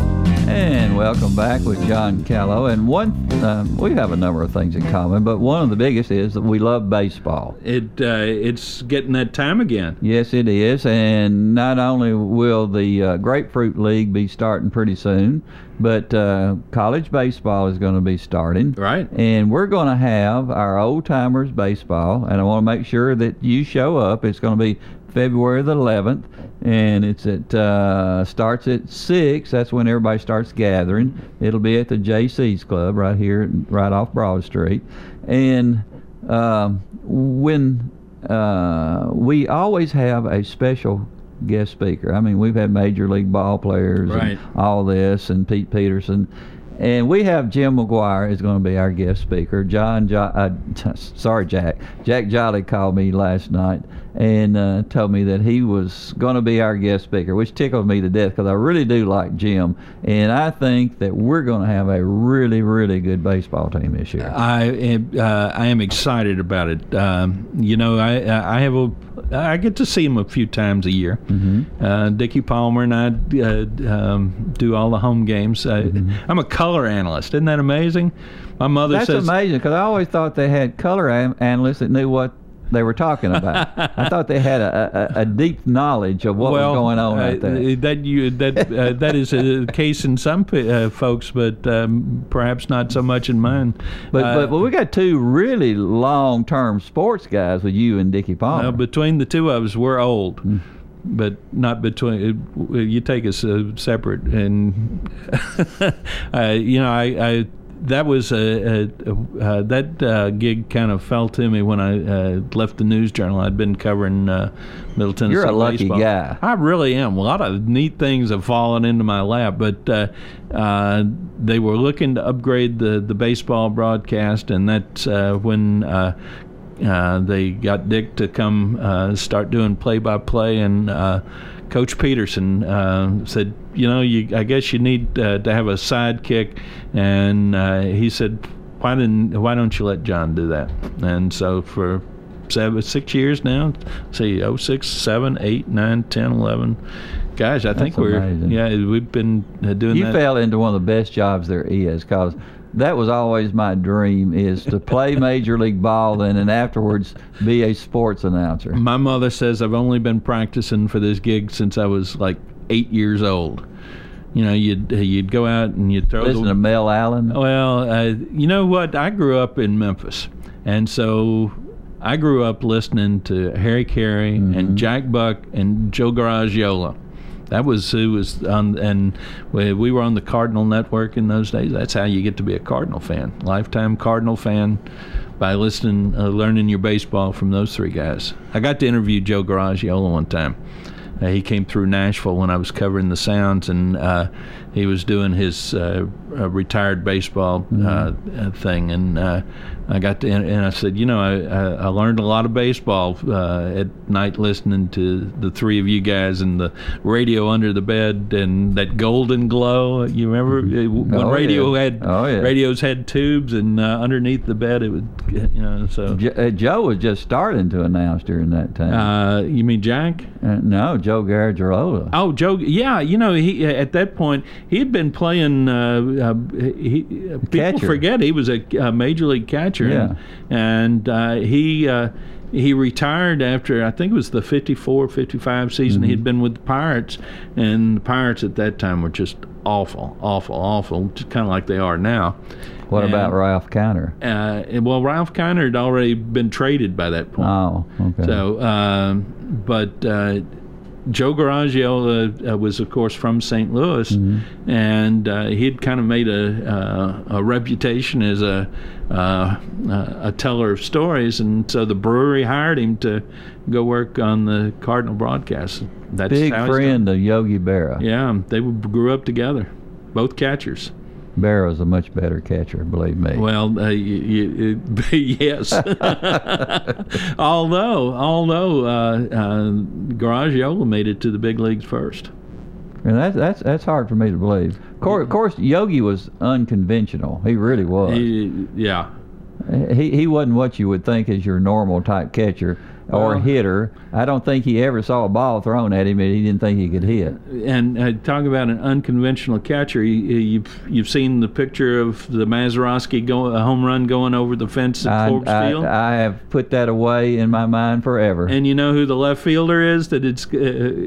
Speaker 2: And welcome back with John Callow. And one, um, we have a number of things in common, but one of the biggest is that we love baseball.
Speaker 3: It uh, it's getting that time again.
Speaker 2: Yes, it is. And not only will the uh, Grapefruit League be starting pretty soon, but uh, college baseball is going to be starting.
Speaker 3: Right.
Speaker 2: And we're going to have our Old Timers baseball, and I want to make sure that you show up. It's going to be February the eleventh, and it's at uh, starts at six. That's when everybody starts gathering. It'll be at the J C's Club right here, right off Broad Street. And um, when uh, we always have a special guest speaker. I mean, we've had major league ball players
Speaker 3: right.
Speaker 2: and all this, and Pete Peterson. And we have Jim McGuire is going to be our guest speaker. John, jo- uh, sorry, Jack. Jack Jolly called me last night and uh, told me that he was going to be our guest speaker, which tickled me to death because I really do like Jim. And I think that we're going to have a really, really good baseball team this year.
Speaker 3: I am, uh, I am excited about it. Um, you know, I I have a I get to see him a few times a year.
Speaker 2: Mm-hmm.
Speaker 3: Uh, Dickie Palmer and I uh, um, do all the home games. I, mm-hmm. I'm a color analyst. Isn't that amazing? My mother
Speaker 2: That's
Speaker 3: says...
Speaker 2: That's amazing, because I always thought they had color an- analysts that knew what they were talking about. I thought they had a, a, a deep knowledge of what
Speaker 3: well,
Speaker 2: was going on
Speaker 3: uh,
Speaker 2: out there.
Speaker 3: That you that uh, that is a case in some uh, folks, but um, perhaps not so much in mine.
Speaker 2: But,
Speaker 3: uh,
Speaker 2: but but we got two really long-term sports guys with you and Dickie Palmer.
Speaker 3: Uh, between the two of us, we're old. Mm. But not between. You take us uh, separate, and uh, you know, I, I that was a, a, a uh, that uh, gig kind of fell to me when I uh, left the News Journal. I'd been covering uh, Middle Tennessee
Speaker 2: You're a lucky
Speaker 3: baseball.
Speaker 2: guy.
Speaker 3: I really am. A lot of neat things have fallen into my lap, but uh, uh, they were looking to upgrade the, the baseball broadcast, and that's uh, when uh, uh, they got Dick to come uh, start doing play-by-play, and uh, Coach Peterson uh, said, you know, you, I guess you need uh, to have a sidekick, and uh, he said, why didn't why don't you let John do that? And so for seven, six years now, see, oh six, seven, eight, nine, ten, eleven. Gosh, I think
Speaker 2: That's
Speaker 3: we're
Speaker 2: amazing.
Speaker 3: yeah we've been uh, doing
Speaker 2: You
Speaker 3: that.
Speaker 2: fell into one of the best jobs there is, because that was always my dream, is to play Major League Ball and then afterwards be a sports announcer.
Speaker 3: My mother says I've only been practicing for this gig since I was like eight years old. You know, you'd you'd go out and you'd throw
Speaker 2: Listen
Speaker 3: the,
Speaker 2: to Mel Allen.
Speaker 3: Well, uh, you know what? I grew up in Memphis, and so I grew up listening to Harry Carey
Speaker 2: Mm-hmm.
Speaker 3: and Jack Buck and Joe Garagiola. That was who was on, and we, we were on the Cardinal Network in those days. That's how you get to be a Cardinal fan, lifetime Cardinal fan, by listening, uh, learning your baseball from those three guys. I got to interview Joe Garagiola one time. Uh, he came through Nashville when I was covering the Sounds, and uh, he was doing his uh, uh, retired baseball uh,
Speaker 2: Mm-hmm.
Speaker 3: thing, and uh, I got to, and I said, you know, I, I, I learned a lot of baseball uh, at night listening to the three of you guys and the radio under the bed and that golden glow. You remember when
Speaker 2: Oh,
Speaker 3: radio
Speaker 2: yeah.
Speaker 3: had
Speaker 2: Oh, yeah.
Speaker 3: radios had tubes, and uh, underneath the bed it would, you know, so.
Speaker 2: Jo- uh, Joe was just starting to announce during that time.
Speaker 3: Uh, you mean Jack?
Speaker 2: Uh, no, Joe Garagiola.
Speaker 3: Oh, Joe. Yeah, you know, he at that point he had been playing. Uh, uh, he people
Speaker 2: Catcher.
Speaker 3: forget he was a, a major league catcher.
Speaker 2: Yeah.
Speaker 3: and, and uh, he uh, he retired after I think it was the fifty-four fifty-five season.
Speaker 2: Mm-hmm.
Speaker 3: He'd been with the Pirates, and the Pirates at that time were just awful, awful, awful, just kind of like they are now.
Speaker 2: What
Speaker 3: And,
Speaker 2: about Ralph Kiner?
Speaker 3: Uh, well, Ralph Kiner had already been traded by that point.
Speaker 2: Oh, okay.
Speaker 3: So, um, but uh, Joe Garagiola uh, was, of course, from Saint Louis,
Speaker 2: Mm-hmm.
Speaker 3: and uh, he'd kind of made a uh, a reputation as a uh, a teller of stories, and so the brewery hired him to go work on the Cardinal broadcast. That's
Speaker 2: Big
Speaker 3: how he
Speaker 2: friend of Yogi Berra.
Speaker 3: started. Yeah, they grew up together, both catchers.
Speaker 2: Barra's a much better catcher, believe me.
Speaker 3: Well, uh, y- y- yes. although, although uh, uh, Garagiola made it to the big leagues first.
Speaker 2: And that's that's that's hard for me to believe. Of course, of course, Yogi was unconventional. He really was.
Speaker 3: He, yeah.
Speaker 2: He he wasn't what you would think is your normal type catcher or
Speaker 3: Well,
Speaker 2: hitter. I don't think he ever saw a ball thrown at him and he didn't think he could hit.
Speaker 3: And uh, talk about an unconventional catcher. You, you've you've seen the picture of the Mazeroski go, a home run going over the fence at
Speaker 2: I,
Speaker 3: Forbes
Speaker 2: I,
Speaker 3: Field.
Speaker 2: I have put that away in my mind forever.
Speaker 3: And you know who the left fielder is? That it's uh,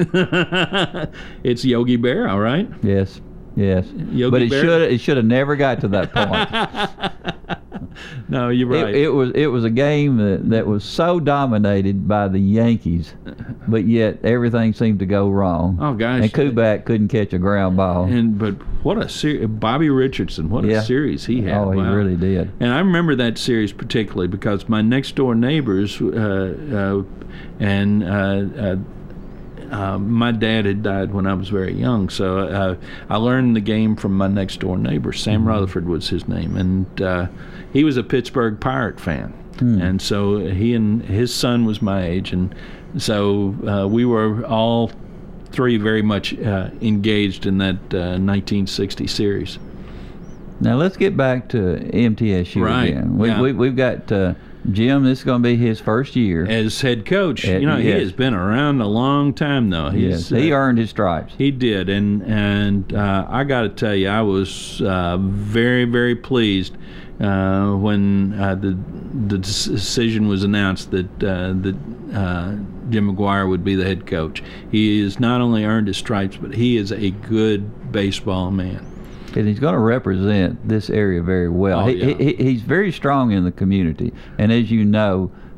Speaker 3: it's Yogi Berra, right?
Speaker 2: Yes, yes.
Speaker 3: Yogi
Speaker 2: but it
Speaker 3: Berra?
Speaker 2: should it should have never got to that point.
Speaker 3: No, you're right.
Speaker 2: It, it was it was a game that, that was so dominated by the Yankees, but yet everything seemed to go wrong.
Speaker 3: Oh, gosh.
Speaker 2: And Kubek couldn't catch a ground ball.
Speaker 3: And but what a series! Bobby Richardson, what
Speaker 2: Yeah.
Speaker 3: a series he had!
Speaker 2: Oh, he
Speaker 3: Wow.
Speaker 2: really did.
Speaker 3: And I remember that series particularly because my next door neighbors, uh, uh, and uh, uh, uh, my dad had died when I was very young, so uh, I learned the game from my next door neighbor. Sam
Speaker 2: Mm-hmm.
Speaker 3: Rutherford was his name, and uh, he was a Pittsburgh Pirate fan.
Speaker 2: Hmm.
Speaker 3: And so he and his son was my age, and so uh, we were all three very much uh, engaged in that uh, nineteen sixty series.
Speaker 2: Now let's get back to M T S U
Speaker 3: Right,
Speaker 2: again. We,
Speaker 3: yeah.
Speaker 2: we, we've got uh, Jim. This is going to be his first year
Speaker 3: As head coach,
Speaker 2: Uh,
Speaker 3: you know, he
Speaker 2: yes.
Speaker 3: has been around a long time though.
Speaker 2: Yes,
Speaker 3: He's,
Speaker 2: he
Speaker 3: uh,
Speaker 2: earned his stripes.
Speaker 3: He did, and and uh, I got to tell you, I was uh, very very pleased uh, when uh, the the decision was announced that uh, that uh, Jim McGuire would be the head coach. He has not only earned his stripes, but he is a good baseball man.
Speaker 2: And he's going to represent this area very well.
Speaker 3: Oh,
Speaker 2: he,
Speaker 3: yeah.
Speaker 2: he, he's very strong in the community, and as you know,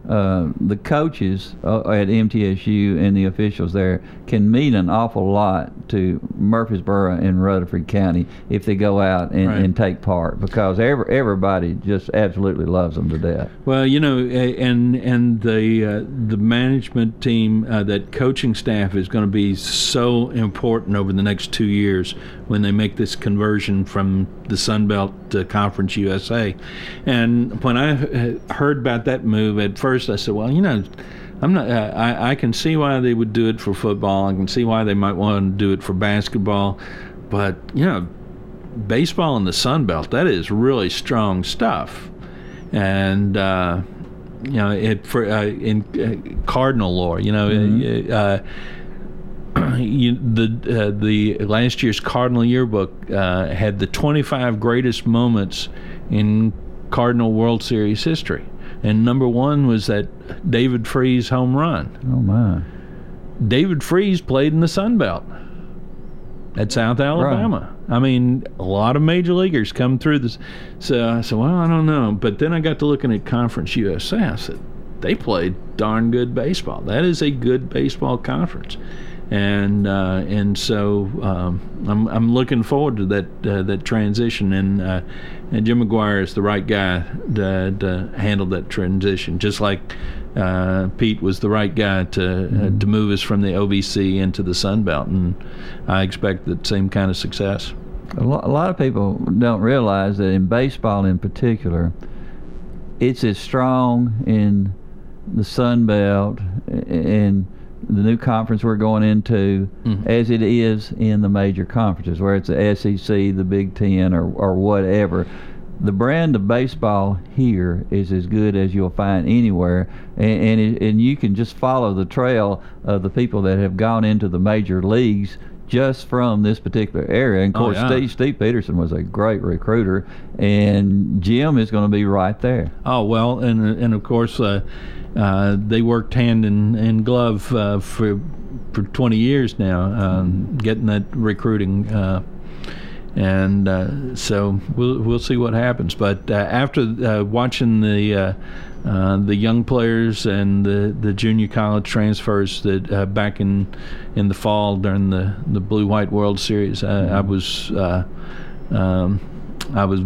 Speaker 2: uh, the coaches uh, at M T S U and the officials there can mean an awful lot to Murfreesboro and Rutherford County if they go out and,
Speaker 3: Right.
Speaker 2: and take part, because every, everybody just absolutely loves them to death.
Speaker 3: Well, you know, a- and and the uh, the management team, uh, that coaching staff is going to be so important over the next two years when they make this conversion from the Sun Belt to Conference U S A. And when I uh, heard about that move, at first I said, well, you know, I'm not. Uh, I I can see why they would do it for football. I can see why they might want to do it for basketball, but you know, baseball in the Sun Belt, that is really strong stuff. And uh, you know, it for uh, in uh, Cardinal lore, you know,
Speaker 2: Mhm.
Speaker 3: uh, you, the uh, the last year's Cardinal yearbook uh, had the twenty-five greatest moments in Cardinal World Series history, and number one was that David Freese home run.
Speaker 2: Oh my!
Speaker 3: David Freese played in the Sun Belt at South Alabama. I mean, a lot of major leaguers come through this. So I said, well, I don't know. But then I got to looking at Conference U S A. I said, they played darn good baseball. That is a good baseball conference. And uh, and so um, I'm I'm looking forward to that uh, that transition, and uh, and Jim McGuire is the right guy to, to handle that transition, just like uh, Pete was the right guy to mm-hmm. uh, to move us from the O V C into the Sun Belt, and I expect the same kind of success.
Speaker 2: A lot, a lot of people don't realize that in baseball in particular, it's as strong in the Sun Belt and the new conference we're going into mm-hmm. as it is in the major conferences, where it's the S E C, the Big Ten, or, or whatever. The brand of baseball here is as good as you'll find anywhere, and and, it, and you can just follow the trail of the people that have gone into the major leagues just from this particular area. And of course, oh, yeah. Steve, Steve Peterson was a great recruiter, and Jim is going to be right there.
Speaker 3: Oh, well, and and of course, uh, uh, they worked hand in, in glove uh, for for twenty years now, um, mm-hmm. getting that recruiting. Uh, and uh, so we'll we'll see what happens. But uh, after uh, watching the uh, uh, the young players and the, the junior college transfers that uh, back in in the fall during the, the Blue White World Series, I, I was uh, um, I was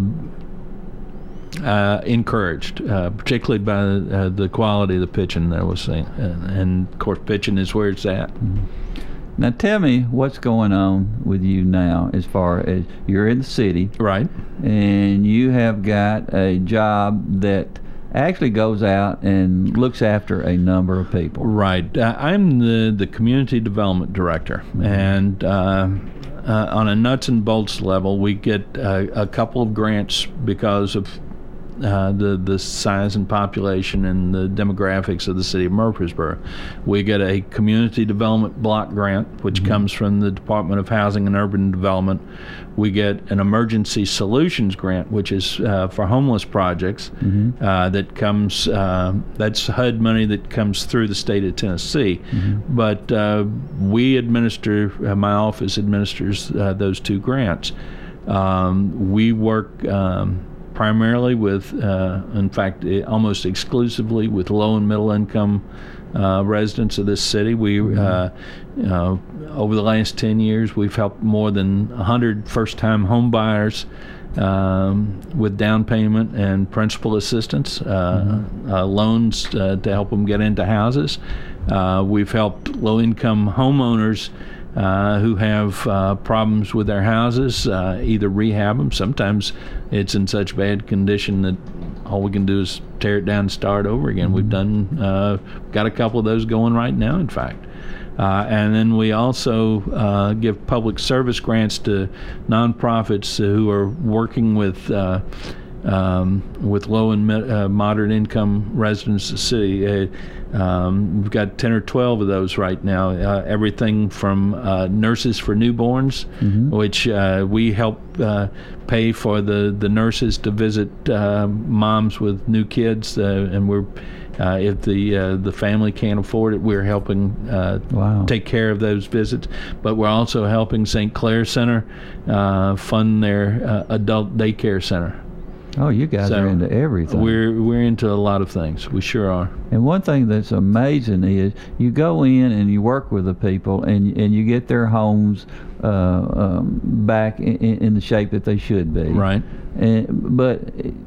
Speaker 3: uh, encouraged, uh, particularly by uh, the quality of the pitching that I was seeing, and, and of course pitching is where it's at.
Speaker 2: Mm-hmm. Now tell me what's going on with you now, as far as you're in the city,
Speaker 3: right?
Speaker 2: And you have got a job that actually goes out and looks after a number of people.
Speaker 3: Right. Uh, I'm the, the community development director, mm-hmm. and uh, uh, on a nuts and bolts level, we get uh, a couple of grants because of Uh, the the size and population and the demographics of the city of Murfreesboro. We get a community development block grant, which mm-hmm. comes from the Department of Housing and Urban Development. We get an emergency solutions grant, which is uh, for homeless projects. Mm-hmm. uh, that comes uh, that's H U D money that comes through the state of Tennessee. Mm-hmm. But uh, we administer, uh, my office administers uh, those two grants. Um, we work um, primarily with, uh, in fact, almost exclusively with low and middle income uh, residents of this city. We, uh, uh, over the last ten years, we've helped more than one hundred first-time home buyers um, with down payment and principal assistance, uh, mm-hmm. uh, loans uh, to help them get into houses. Uh, we've helped low-income homeowners Uh, who have uh, problems with their houses, uh, either rehab them. Sometimes it's in such bad condition that all we can do is tear it down and start over again. We've done, uh, got a couple of those going right now, in fact. Uh, and then we also uh, give public service grants to nonprofits who are working with uh, um, with low and uh, moderate income residents of the city. Uh, um, we've got ten or twelve of those right now. Uh, everything from uh, nurses for newborns, mm-hmm. which uh, we help uh, pay for the, the nurses to visit uh, moms with new kids, uh, and we're uh, if the uh, the family can't afford it, we're helping uh,
Speaker 2: wow.
Speaker 3: take care of those visits. But we're also helping Saint Clair Center uh, fund their uh, adult daycare center.
Speaker 2: Oh, you guys
Speaker 3: So
Speaker 2: are into everything.
Speaker 3: We're we're into a lot of things. We sure are.
Speaker 2: And one thing that's amazing is you go in and you work with the people, and and you get their homes uh, um, back in, in the shape that they should be.
Speaker 3: Right.
Speaker 2: And, but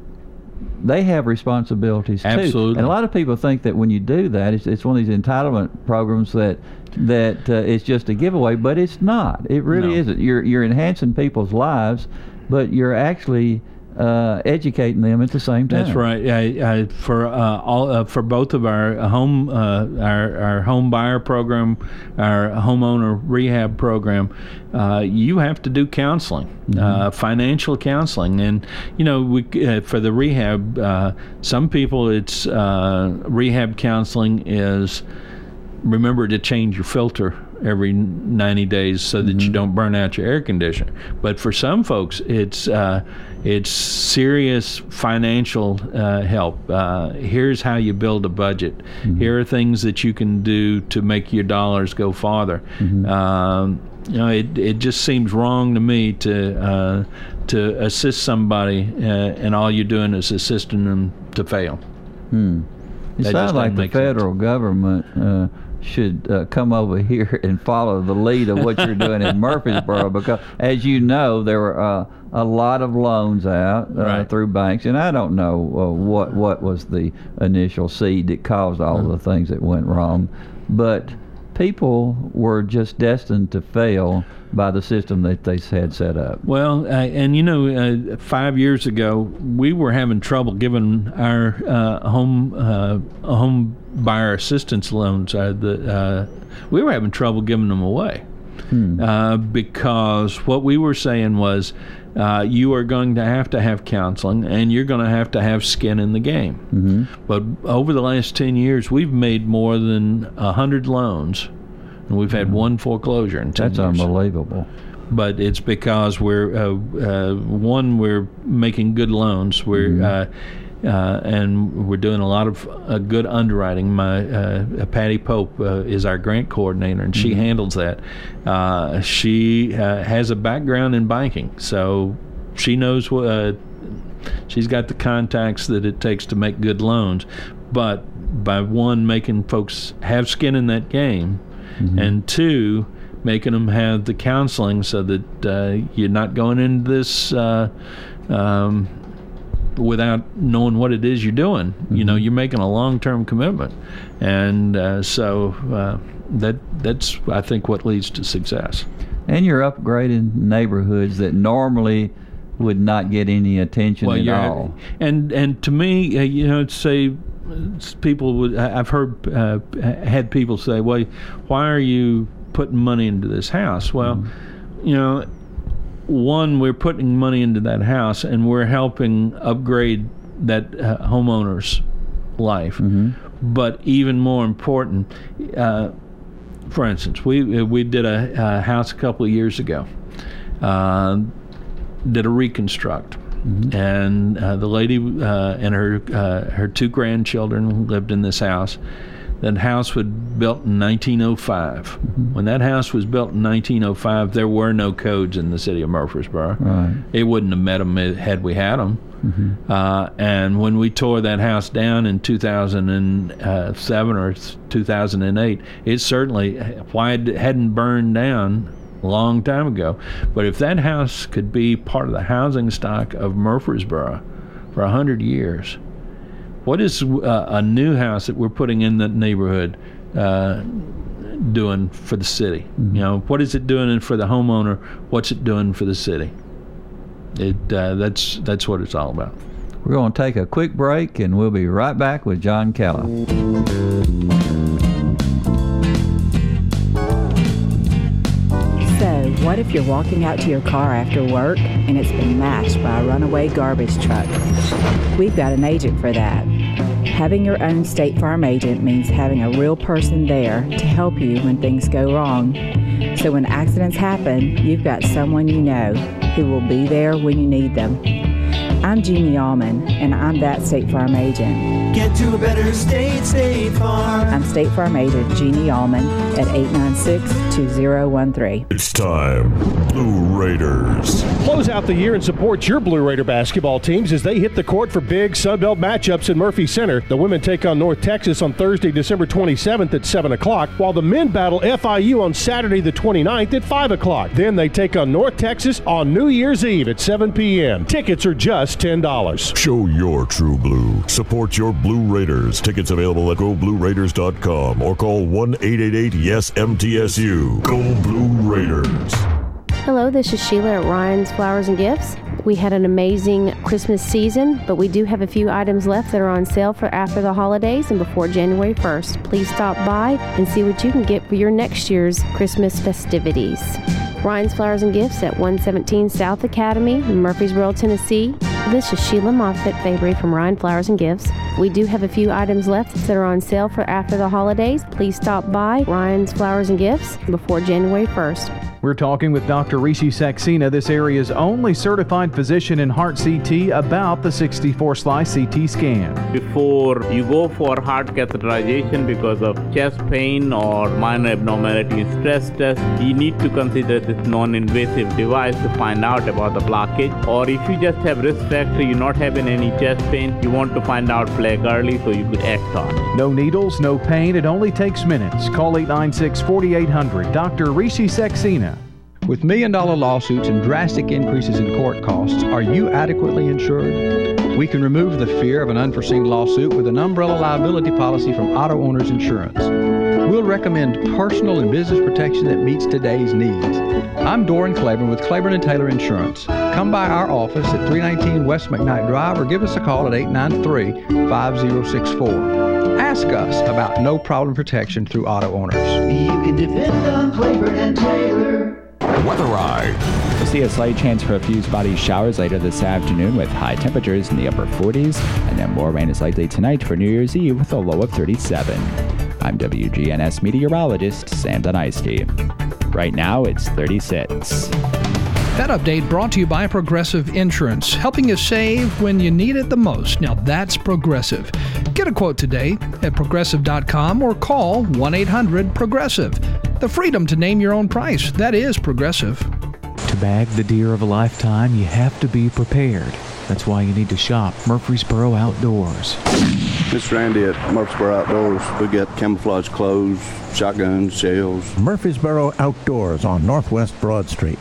Speaker 2: they have responsibilities too.
Speaker 3: Absolutely.
Speaker 2: And a lot of people think that when you do that, it's, it's one of these entitlement programs that that uh, it's just a giveaway, but it's not. It really
Speaker 3: No.
Speaker 2: isn't. You're you're enhancing people's lives, but you're actually uh, educating them at the same time.
Speaker 3: That's right. I, I, for uh, all uh, for both of our home uh, our our home buyer program, our homeowner rehab program, uh, you have to do counseling, mm-hmm. uh, financial counseling, and you know we uh, for the rehab. Uh, some people, it's uh, rehab counseling is remember to change your filter every ninety days so that mm-hmm. you don't burn out your air conditioner. But for some folks, it's uh, it's serious financial uh, help. Uh, here's how you build a budget. Mm-hmm. Here are things that you can do to make your dollars go farther. Mm-hmm. Um, you know, it it just seems wrong to me to uh, to assist somebody uh, and all you're doing is assisting them to fail.
Speaker 2: Hmm. It
Speaker 3: That
Speaker 2: sounds
Speaker 3: just
Speaker 2: like
Speaker 3: doesn't
Speaker 2: the
Speaker 3: make sense.
Speaker 2: federal government uh, should uh, come over here and follow the lead of what you're doing in Murfreesboro, because, as you know, there were uh, a lot of loans out uh,
Speaker 3: Right.
Speaker 2: through banks, and I don't know uh, what what was the initial seed that caused all of the things that went wrong, but people were just destined to fail by the system that they had set up.
Speaker 3: Well, uh, and you know, uh, five years ago, we were having trouble giving our uh, home uh, home buyer assistance loans. Uh, the uh, we were having trouble giving them away
Speaker 2: Hmm.
Speaker 3: uh, because what we were saying was, uh, you are going to have to have counseling, and you're going to have to have skin in the game.
Speaker 2: Mm-hmm.
Speaker 3: But over the last ten years, we've made more than a hundred loans, and we've had one foreclosure in ten
Speaker 2: That's
Speaker 3: years.
Speaker 2: unbelievable.
Speaker 3: But it's because we're uh, uh, one, we're making good loans. We're
Speaker 2: Mhm.
Speaker 3: uh, uh, and we're doing a lot of uh, good underwriting. My uh, Patty Pope uh, is our grant coordinator, and she
Speaker 2: Mhm.
Speaker 3: handles that. Uh, she uh, has a background in banking, so she knows what. Uh, she's got the contacts that it takes to make good loans. But by one, making folks have skin in that game,
Speaker 2: Mhm.
Speaker 3: and two, making them have the counseling so that uh, you're not going into this uh, um, without knowing what it is you're doing. Mm-hmm. You know, you're making a long-term commitment, and uh, so uh, that that's I think what leads to success.
Speaker 2: And you're upgrading neighborhoods that normally would not get any attention
Speaker 3: Well,
Speaker 2: at
Speaker 3: you're,
Speaker 2: all.
Speaker 3: and and to me, uh, you know, say people would. I've heard uh, had people say, "Well, why are you putting money into this house?" Well, mm-hmm. you know, one, we're putting money into that house, and we're helping upgrade that uh, homeowner's life.
Speaker 2: Mm-hmm.
Speaker 3: But even more important, uh, for instance, we we did a, a house a couple of years ago. Uh, did a reconstruct. Mm-hmm. And uh, the lady uh, and her uh, her two grandchildren lived in this house. That house was built in nineteen oh five. Mm-hmm. When that house was built in nineteen oh five, there were no codes in the city of Murfreesboro.
Speaker 2: Right.
Speaker 3: It wouldn't have met them had we had them.
Speaker 2: Mm-hmm.
Speaker 3: Uh, and when we tore that house down in two thousand seven or two thousand eight, it certainly, why it hadn't burned down a long time ago. But if that house could be part of the housing stock of Murfreesboro for a hundred years, what is uh, a new house that we're putting in that neighborhood uh, doing for the city? Mm-hmm. You know, what is it doing for the homeowner? What's it doing for the city? It uh, that's that's what it's all about.
Speaker 2: We're going to take a quick break, and we'll be right back with John Calla.
Speaker 5: So, what if you're walking out to your car after work and it's been mashed by a runaway garbage truck? We've got an agent for that. Having your own State Farm agent means having a real person there to help you when things go wrong. So when accidents happen, you've got someone you know who will be there when you need them. I'm Jeannie Allman, and I'm that State Farm agent.
Speaker 23: Get to a better state, State Farm.
Speaker 5: I'm State Farm agent Jeannie Allman at eight nine six, two zero one three.
Speaker 14: It's time. Blue Raiders.
Speaker 6: Close out the year and support your Blue Raider basketball teams as they hit the court for big Sunbelt matchups in Murphy Center. The women take on North Texas on Thursday, December twenty-seventh at seven o'clock, while the men battle F I U on Saturday the twenty-ninth at five o'clock. Then they take on North Texas on New Year's Eve at seven p.m. Tickets are just ten dollars.
Speaker 14: Show your true blue. Support your Blue Raiders. Tickets available at go blue raiders dot com or call one eight eight eight yes M T S U. Go Blue Raiders.
Speaker 7: Hello, this is Sheila at Ryan's Flowers and Gifts. We had an amazing Christmas season, but we do have a few items left that are on sale for after the holidays and before January first. Please stop by and see what you can get for your next year's Christmas festivities. Ryan's Flowers and Gifts at one seventeen South Academy in Murfreesboro, Tennessee. This is Sheila Moffitt Fabry from Ryan Flowers and Gifts. We do have a few items left that are on sale for after the holidays. Please stop by Ryan's Flowers and Gifts before January first.
Speaker 8: We're talking with Doctor Rishi Saxena, this area's only certified physician in heart C T, about the sixty-four slice C T scan.
Speaker 9: Before you go for heart catheterization because of chest pain or minor abnormality in stress test, you need to consider this non-invasive device to find out about the blockage. Or if you just have risk factor, you're not having any chest pain, you want to find out flag early so you could act on it.
Speaker 8: No needles, no pain, it only takes minutes. Call eight nine six, four eight zero zero. Doctor Rishi Saxena.
Speaker 10: With million-dollar lawsuits and drastic increases in court costs, are you adequately insured? We can remove the fear of an unforeseen lawsuit with an umbrella liability policy from Auto Owners Insurance. We'll recommend personal and business protection that meets today's needs. I'm Doran Claiborne with Claiborne and Taylor Insurance. Come by our office at three nineteen West McKnight Drive or give us a call at eight nine three, five zero six four. Ask us about no problem protection through Auto Owners.
Speaker 23: You can depend on Claiborne and Taylor.
Speaker 1: Weather Ride.
Speaker 26: We'll see a slight chance for a few spotty showers later this afternoon with high temperatures in the upper forties, and then more rain is likely tonight for New Year's Eve with a low of thirty-seven. I'm W G N S meteorologist Sam Donaiski. Right now it's thirty-six.
Speaker 27: That update brought to you by Progressive Insurance, helping you save when you need it the most. Now that's Progressive. Get a quote today at progressive dot com or call one eight hundred progressive. The freedom to name your own price. That is Progressive.
Speaker 28: To bag the deer of a lifetime, you have to be prepared. That's why you need to shop Murfreesboro Outdoors.
Speaker 29: This is Randy at Murfreesboro Outdoors. We get camouflage clothes, shotguns, shells.
Speaker 30: Murfreesboro Outdoors on Northwest Broad Street.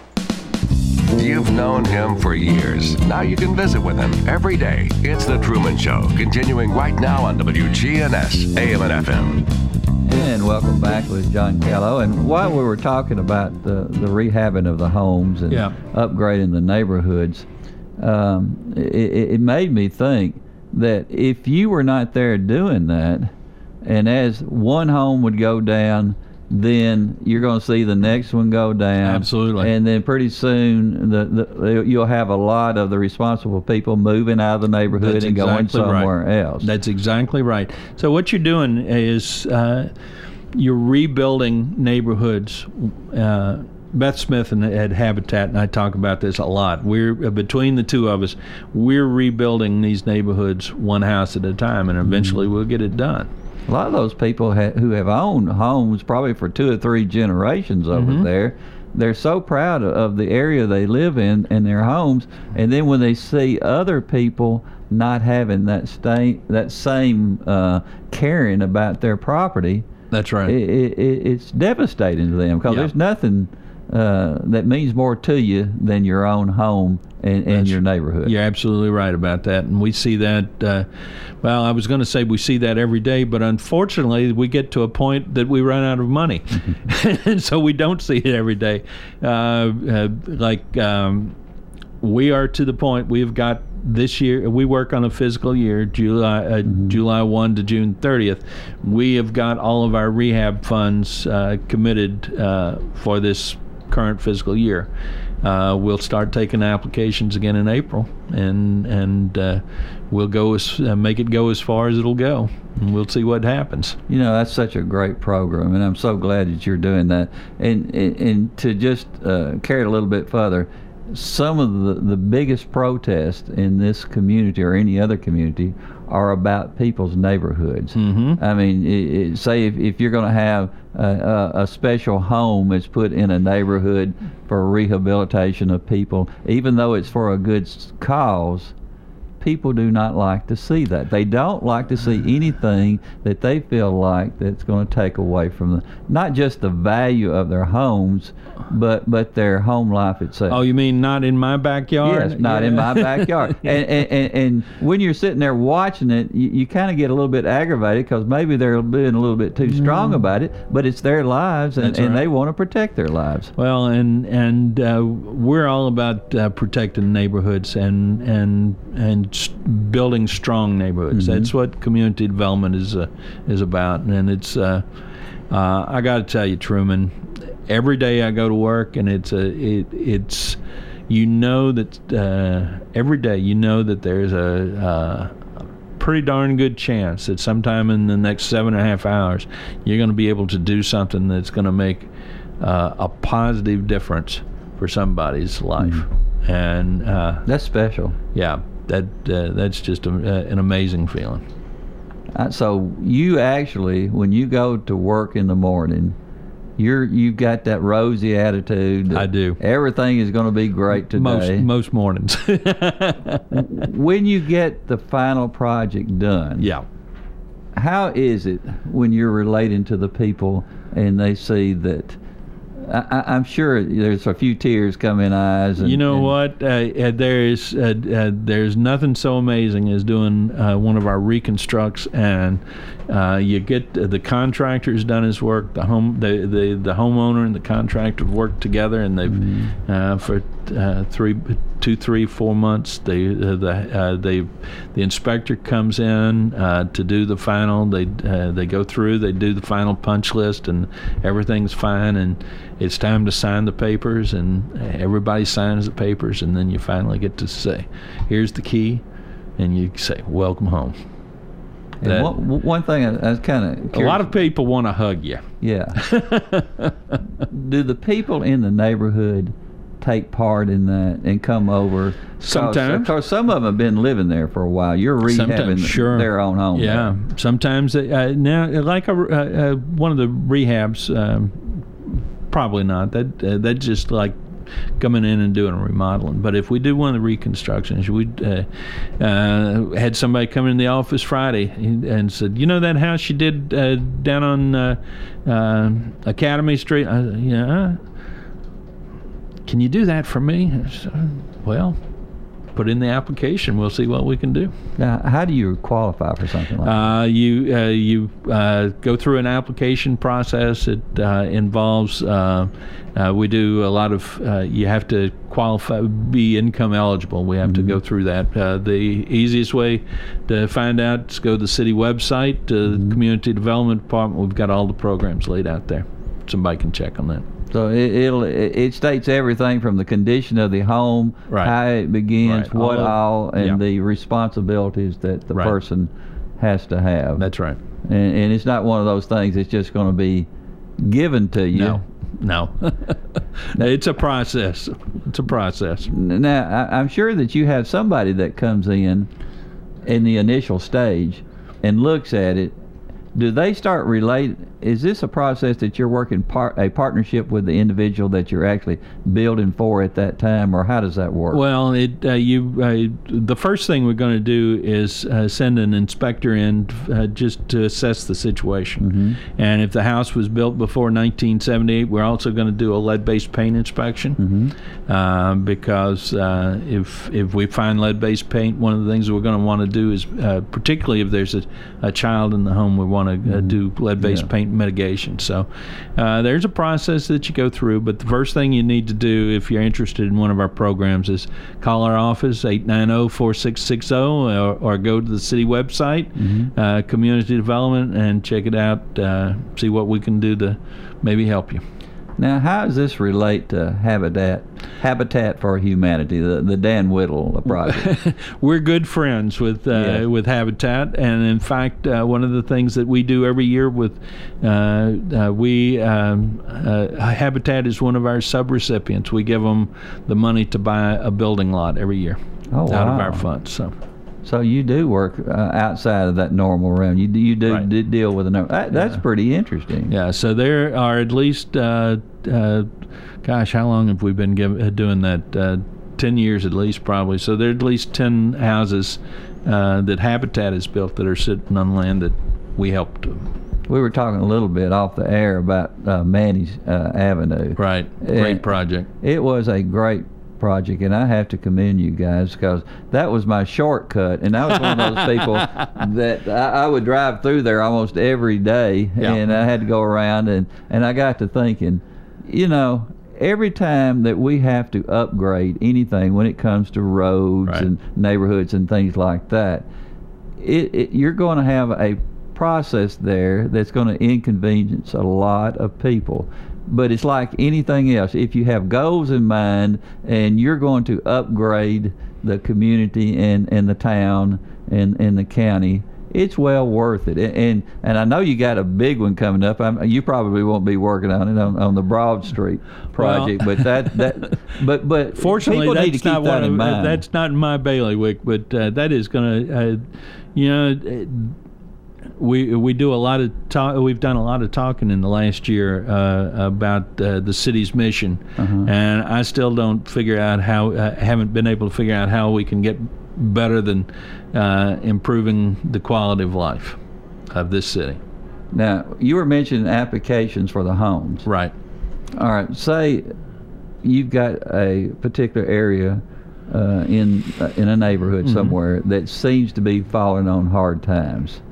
Speaker 1: You've known him for years. Now you can visit with him every day. It's The Truman Show, continuing right now on W G N S, A M and F M.
Speaker 2: And welcome back with John Callow. And while we were talking about the, the rehabbing of the homes and
Speaker 3: yeah.
Speaker 2: upgrading the neighborhoods, um, it, it made me think that if you were not there doing that, and as one home would go down, then you're going to see the next one go down.
Speaker 3: Absolutely.
Speaker 2: And then pretty soon the, the you'll have a lot of the responsible people moving out of the neighborhood
Speaker 3: That's
Speaker 2: and going
Speaker 3: exactly
Speaker 2: somewhere
Speaker 3: right.
Speaker 2: else.
Speaker 3: That's exactly right. So what you're doing is uh, you're rebuilding neighborhoods. Uh, Beth Smith and at Habitat and I talk about this a lot. We're uh, between the two of us, we're rebuilding these neighborhoods one house at a time, and eventually mm-hmm. we'll get it done.
Speaker 2: A lot of those people ha- who have owned homes probably for two or three generations over
Speaker 3: mm-hmm.
Speaker 2: there, they're so proud of the area they live in and their homes, and then when they see other people not having that sta- that same uh, caring about their property,
Speaker 3: that's right.
Speaker 2: It, it, it's devastating to them because
Speaker 3: yeah.
Speaker 2: there's nothing uh, that means more to you than your own home and, and your neighborhood.
Speaker 3: You're absolutely right about that, and we see that. Uh, well, I was going to say we see that every day, but unfortunately, we get to a point that we run out of money, mm-hmm. and so we don't see it every day. Uh, uh, like um, we are to the point we've got this year. We work on a fiscal year, July uh, mm-hmm. July first to June thirtieth. We have got all of our rehab funds uh, committed uh, for this current fiscal year. Uh, we'll start taking applications again in April, and and uh, we'll go as, uh, make it go as far as it'll go, and we'll see what happens.
Speaker 2: You know, that's such a great program, and I'm so glad that you're doing that. And and, and to just uh, carry it a little bit further, some of the, the biggest protests in this community or any other community are about people's neighborhoods.
Speaker 3: Mm-hmm.
Speaker 2: I mean, it, it, say if, if you're going to have a, a, a special home that's put in a neighborhood for rehabilitation of people, even though it's for a good cause, people do not like to see that. They don't like to see anything that they feel like that's going to take away from them, not just the value of their homes, but but their home life itself.
Speaker 3: Oh, you mean not in my backyard?
Speaker 2: Yes, not yeah. in my backyard. and, and, and and when you're sitting there watching it, you, you kind of get a little bit aggravated because maybe they're being a little bit too strong mm. about it, but it's their lives, and, and right. they want to protect their lives.
Speaker 3: Well, and and uh, we're all about uh, protecting neighborhoods and and and building strong neighborhoods. Mm-hmm. That's what community development is uh, is about, and it's. Uh, uh, I got to tell you, Truman, every day I go to work, and it's a it, it's you know that uh, every day you know that there's a, a pretty darn good chance that sometime in the next seven and a half hours you're going to be able to do something that's going to make uh, a positive difference for somebody's life, mm-hmm. and uh,
Speaker 2: that's special.
Speaker 3: Yeah. That uh, that's just a, uh, an amazing feeling.
Speaker 2: Uh, so you actually, when you go to work in the morning, you're you've got that rosy attitude. That
Speaker 3: I do.
Speaker 2: Everything is going to be great today.
Speaker 3: Most most mornings.
Speaker 2: When you get the final project done,
Speaker 3: yeah.
Speaker 2: How is it when you're relating to the people and they see that? I, I'm sure there's a few tears come in eyes. And,
Speaker 3: you know
Speaker 2: and
Speaker 3: what? Uh, there is uh, uh, there's nothing so amazing as doing uh, one of our reconstructs, and uh, you get uh, the contractor's done his work. The home the, the, the homeowner and the contractor work together, and they've mm-hmm. uh, for uh, three, two, three, four months. They uh, the uh, they the inspector comes in uh, to do the final. They uh, they go through. They do the final punch list, and everything's fine. And it's time to sign the papers, and everybody signs the papers, and then you finally get to say, "Here's the key," and you say, "Welcome home."
Speaker 2: And one, one thing I, I was kind of
Speaker 3: a lot of people want to hug you.
Speaker 2: Yeah. Do the people in the neighborhood take part in that and come over?
Speaker 3: Sometimes.
Speaker 2: Because some of them have been living there for a while. You're rehabbing
Speaker 3: sure.
Speaker 2: their own home.
Speaker 3: Yeah.
Speaker 2: There.
Speaker 3: Sometimes they, uh, now, like a, uh, uh, one of the rehabs. Um, Probably not. That uh, that's just like coming in and doing a remodeling. But if we do one of the reconstructions, we uh, uh, had somebody come in the office Friday and said, "You know that house you did uh, down on uh, uh, Academy Street? I said, yeah. Can you do that for me?" I said, well, put in the application. We'll see what we can do.
Speaker 2: Now, how do you qualify for something like
Speaker 3: uh,
Speaker 2: that?
Speaker 3: You uh, you uh, go through an application process. It uh, involves uh, uh, we do a lot of. Uh, you have to qualify, be income eligible. We have mm-hmm. to go through that. Uh, the easiest way to find out is go to the city website, uh, mm-hmm. the Community Development Department. We've got all the programs laid out there. Somebody can check on that.
Speaker 2: So it it'll, it states everything from the condition of the home,
Speaker 3: right.
Speaker 2: how it begins,
Speaker 3: right.
Speaker 2: what all, all and
Speaker 3: yeah.
Speaker 2: the responsibilities that the
Speaker 3: right.
Speaker 2: person has to have.
Speaker 3: That's right.
Speaker 2: And, and it's not one of those things that's just going to be given to you.
Speaker 3: No, no. It's a process. It's a process.
Speaker 2: Now, I, I'm sure that you have somebody that comes in in the initial stage and looks at it. Do they start relate? Is this a process that you're working par- a partnership with the individual that you're actually building for at that time, or how does that work?
Speaker 3: Well, it uh, you uh, the first thing we're going to do is uh, send an inspector in uh, just to assess the situation.
Speaker 2: Mm-hmm.
Speaker 3: And if the house was built before nineteen seventy-eight, we're also going to do a lead-based paint inspection
Speaker 2: mm-hmm.
Speaker 3: uh, because uh, if if we find lead-based paint, one of the things we're going to want to do is, uh, particularly if there's a, a child in the home, we want to uh,
Speaker 2: mm-hmm.
Speaker 3: do lead-based
Speaker 2: yeah.
Speaker 3: paint mitigation. So uh, there's a process that you go through, but the first thing you need to do if you're interested in one of our programs is call our office, eight nine zero, four six six zero, or, or go to the city website,
Speaker 2: mm-hmm.
Speaker 3: uh, Community Development, and check it out, uh, see what we can do to maybe help you.
Speaker 2: Now, how does this relate to Habitat? Habitat for Humanity, the, the Dan Whittle project.
Speaker 3: We're good friends with uh,
Speaker 2: Yeah.
Speaker 3: with Habitat, and in fact, uh, one of the things that we do every year with uh, uh, we um, uh, Habitat is one of our subrecipients. We give them the money to buy a building lot every year
Speaker 2: Oh,
Speaker 3: out of
Speaker 2: wow.
Speaker 3: our funds. So.
Speaker 2: So you do work uh, outside of that normal realm. You do, you do
Speaker 3: Right.
Speaker 2: d- deal with a number. That, that's
Speaker 3: Yeah.
Speaker 2: pretty interesting.
Speaker 3: Yeah, so there are at least, uh, uh, gosh, how long have we been give, uh, doing that? Uh, ten years at least, probably. So there are at least ten houses uh, that Habitat has built that are sitting on land that we helped.
Speaker 2: We were talking a little bit off the air about uh, Manny's uh, Avenue.
Speaker 3: Right, great
Speaker 2: And
Speaker 3: project.
Speaker 2: It was a great project, and I have to commend you guys because that was my shortcut, and I was one of those people that I, I would drive through there almost every day,
Speaker 3: Yeah.
Speaker 2: and I had to go around, and, and I got to thinking, you know, every time that we have to upgrade anything when it comes to roads
Speaker 3: Right.
Speaker 2: and neighborhoods and things like that, it, it, you're going to have a process there that's going to inconvenience a lot of people. But it's like anything else. If you have goals in mind and you're going to upgrade the community and, and the town and, and the county, it's well worth it. And and I know you got a big one coming up. I'm, you probably won't be working on it on, on the Broad Street project,
Speaker 3: Well,
Speaker 2: but that that but but
Speaker 3: Fortunately,
Speaker 2: people
Speaker 3: that's
Speaker 2: need to keep
Speaker 3: not
Speaker 2: that
Speaker 3: one
Speaker 2: in
Speaker 3: of,
Speaker 2: mind.
Speaker 3: that's not in my bailiwick, but uh, that is going to, uh, you know. Uh, We we do a lot of talk. We've done a lot of talking in the last year uh, about uh, the city's mission,
Speaker 2: Uh-huh.
Speaker 3: and I still don't figure out how. Uh, haven't been able to figure out how we can get better than uh, improving the quality of life of this city.
Speaker 2: Now, you were mentioning applications for the homes.
Speaker 3: Right.
Speaker 2: All right. Say you've got a particular area uh, in uh, in a neighborhood
Speaker 3: Mhm.
Speaker 2: somewhere that seems to be falling on hard times,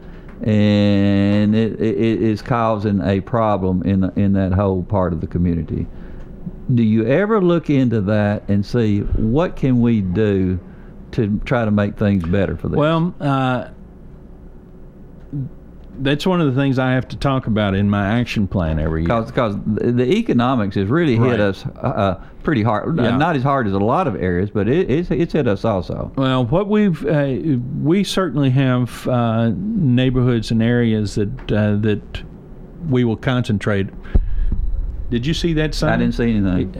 Speaker 2: and it, it, it is causing a problem in in that whole part of the community. Do you ever look into that and see what can we do to try to make things better for them?
Speaker 3: Well, uh, that's one of the things I have to talk about in my action plan every year.
Speaker 2: Because the economics has really hit
Speaker 3: Right.
Speaker 2: us uh, pretty hard.
Speaker 3: Yeah.
Speaker 2: Not as hard as a lot of areas, but it, it's it's hit us also.
Speaker 3: Well, what we've uh, we certainly have uh, neighborhoods and areas that uh, that we will concentrate. Did you see that sign?
Speaker 2: I didn't see anything.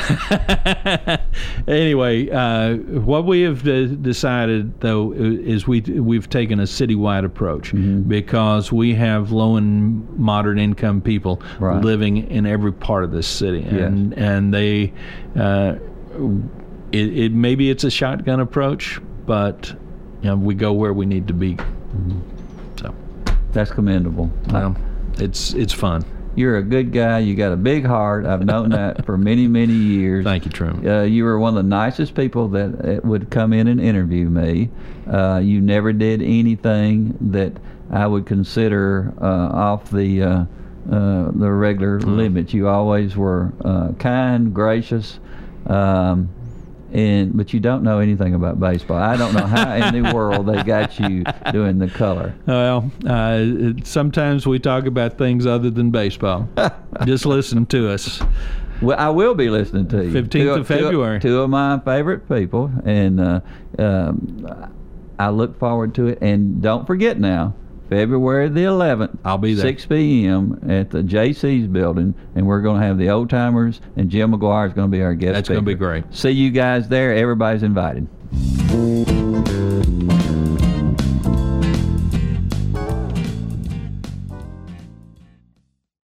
Speaker 3: Anyway, uh, what we have de- decided though is we we've taken a citywide approach
Speaker 2: Mm-hmm.
Speaker 3: because we have low and moderate income people
Speaker 2: Right.
Speaker 3: living in every part of this city, and and they uh, it, it maybe it's a shotgun approach, but you know, we go where we need to be. So
Speaker 2: That's commendable.
Speaker 3: well, it's it's fun.
Speaker 2: You're a good guy. You got a big heart. I've known that for many, many years.
Speaker 3: Thank you, Truman.
Speaker 2: Uh, you were one of the nicest people that uh, would come in and interview me. Uh, you never did anything that I would consider uh, off the uh, uh, the regular
Speaker 3: Mm.
Speaker 2: limits. You always were uh, kind, gracious, um, and but you don't know anything about baseball. I don't know how in the world they got you doing the color.
Speaker 3: Well, uh, it- sometimes we talk about things other than baseball. Just listen to us.
Speaker 2: Well, I will be listening to you.
Speaker 3: fifteenth
Speaker 2: Two-
Speaker 3: of February.
Speaker 2: Two, two of my favorite people, and uh, um, I look forward to it. And don't forget now, February the eleventh.
Speaker 3: I'll be there.
Speaker 2: six p.m. at the J C's building, and we're going to have the Old Timers, and Jim McGuire is going to be our guest
Speaker 3: That's going to be
Speaker 2: speaker.
Speaker 3: great.
Speaker 2: See you guys there. Everybody's invited.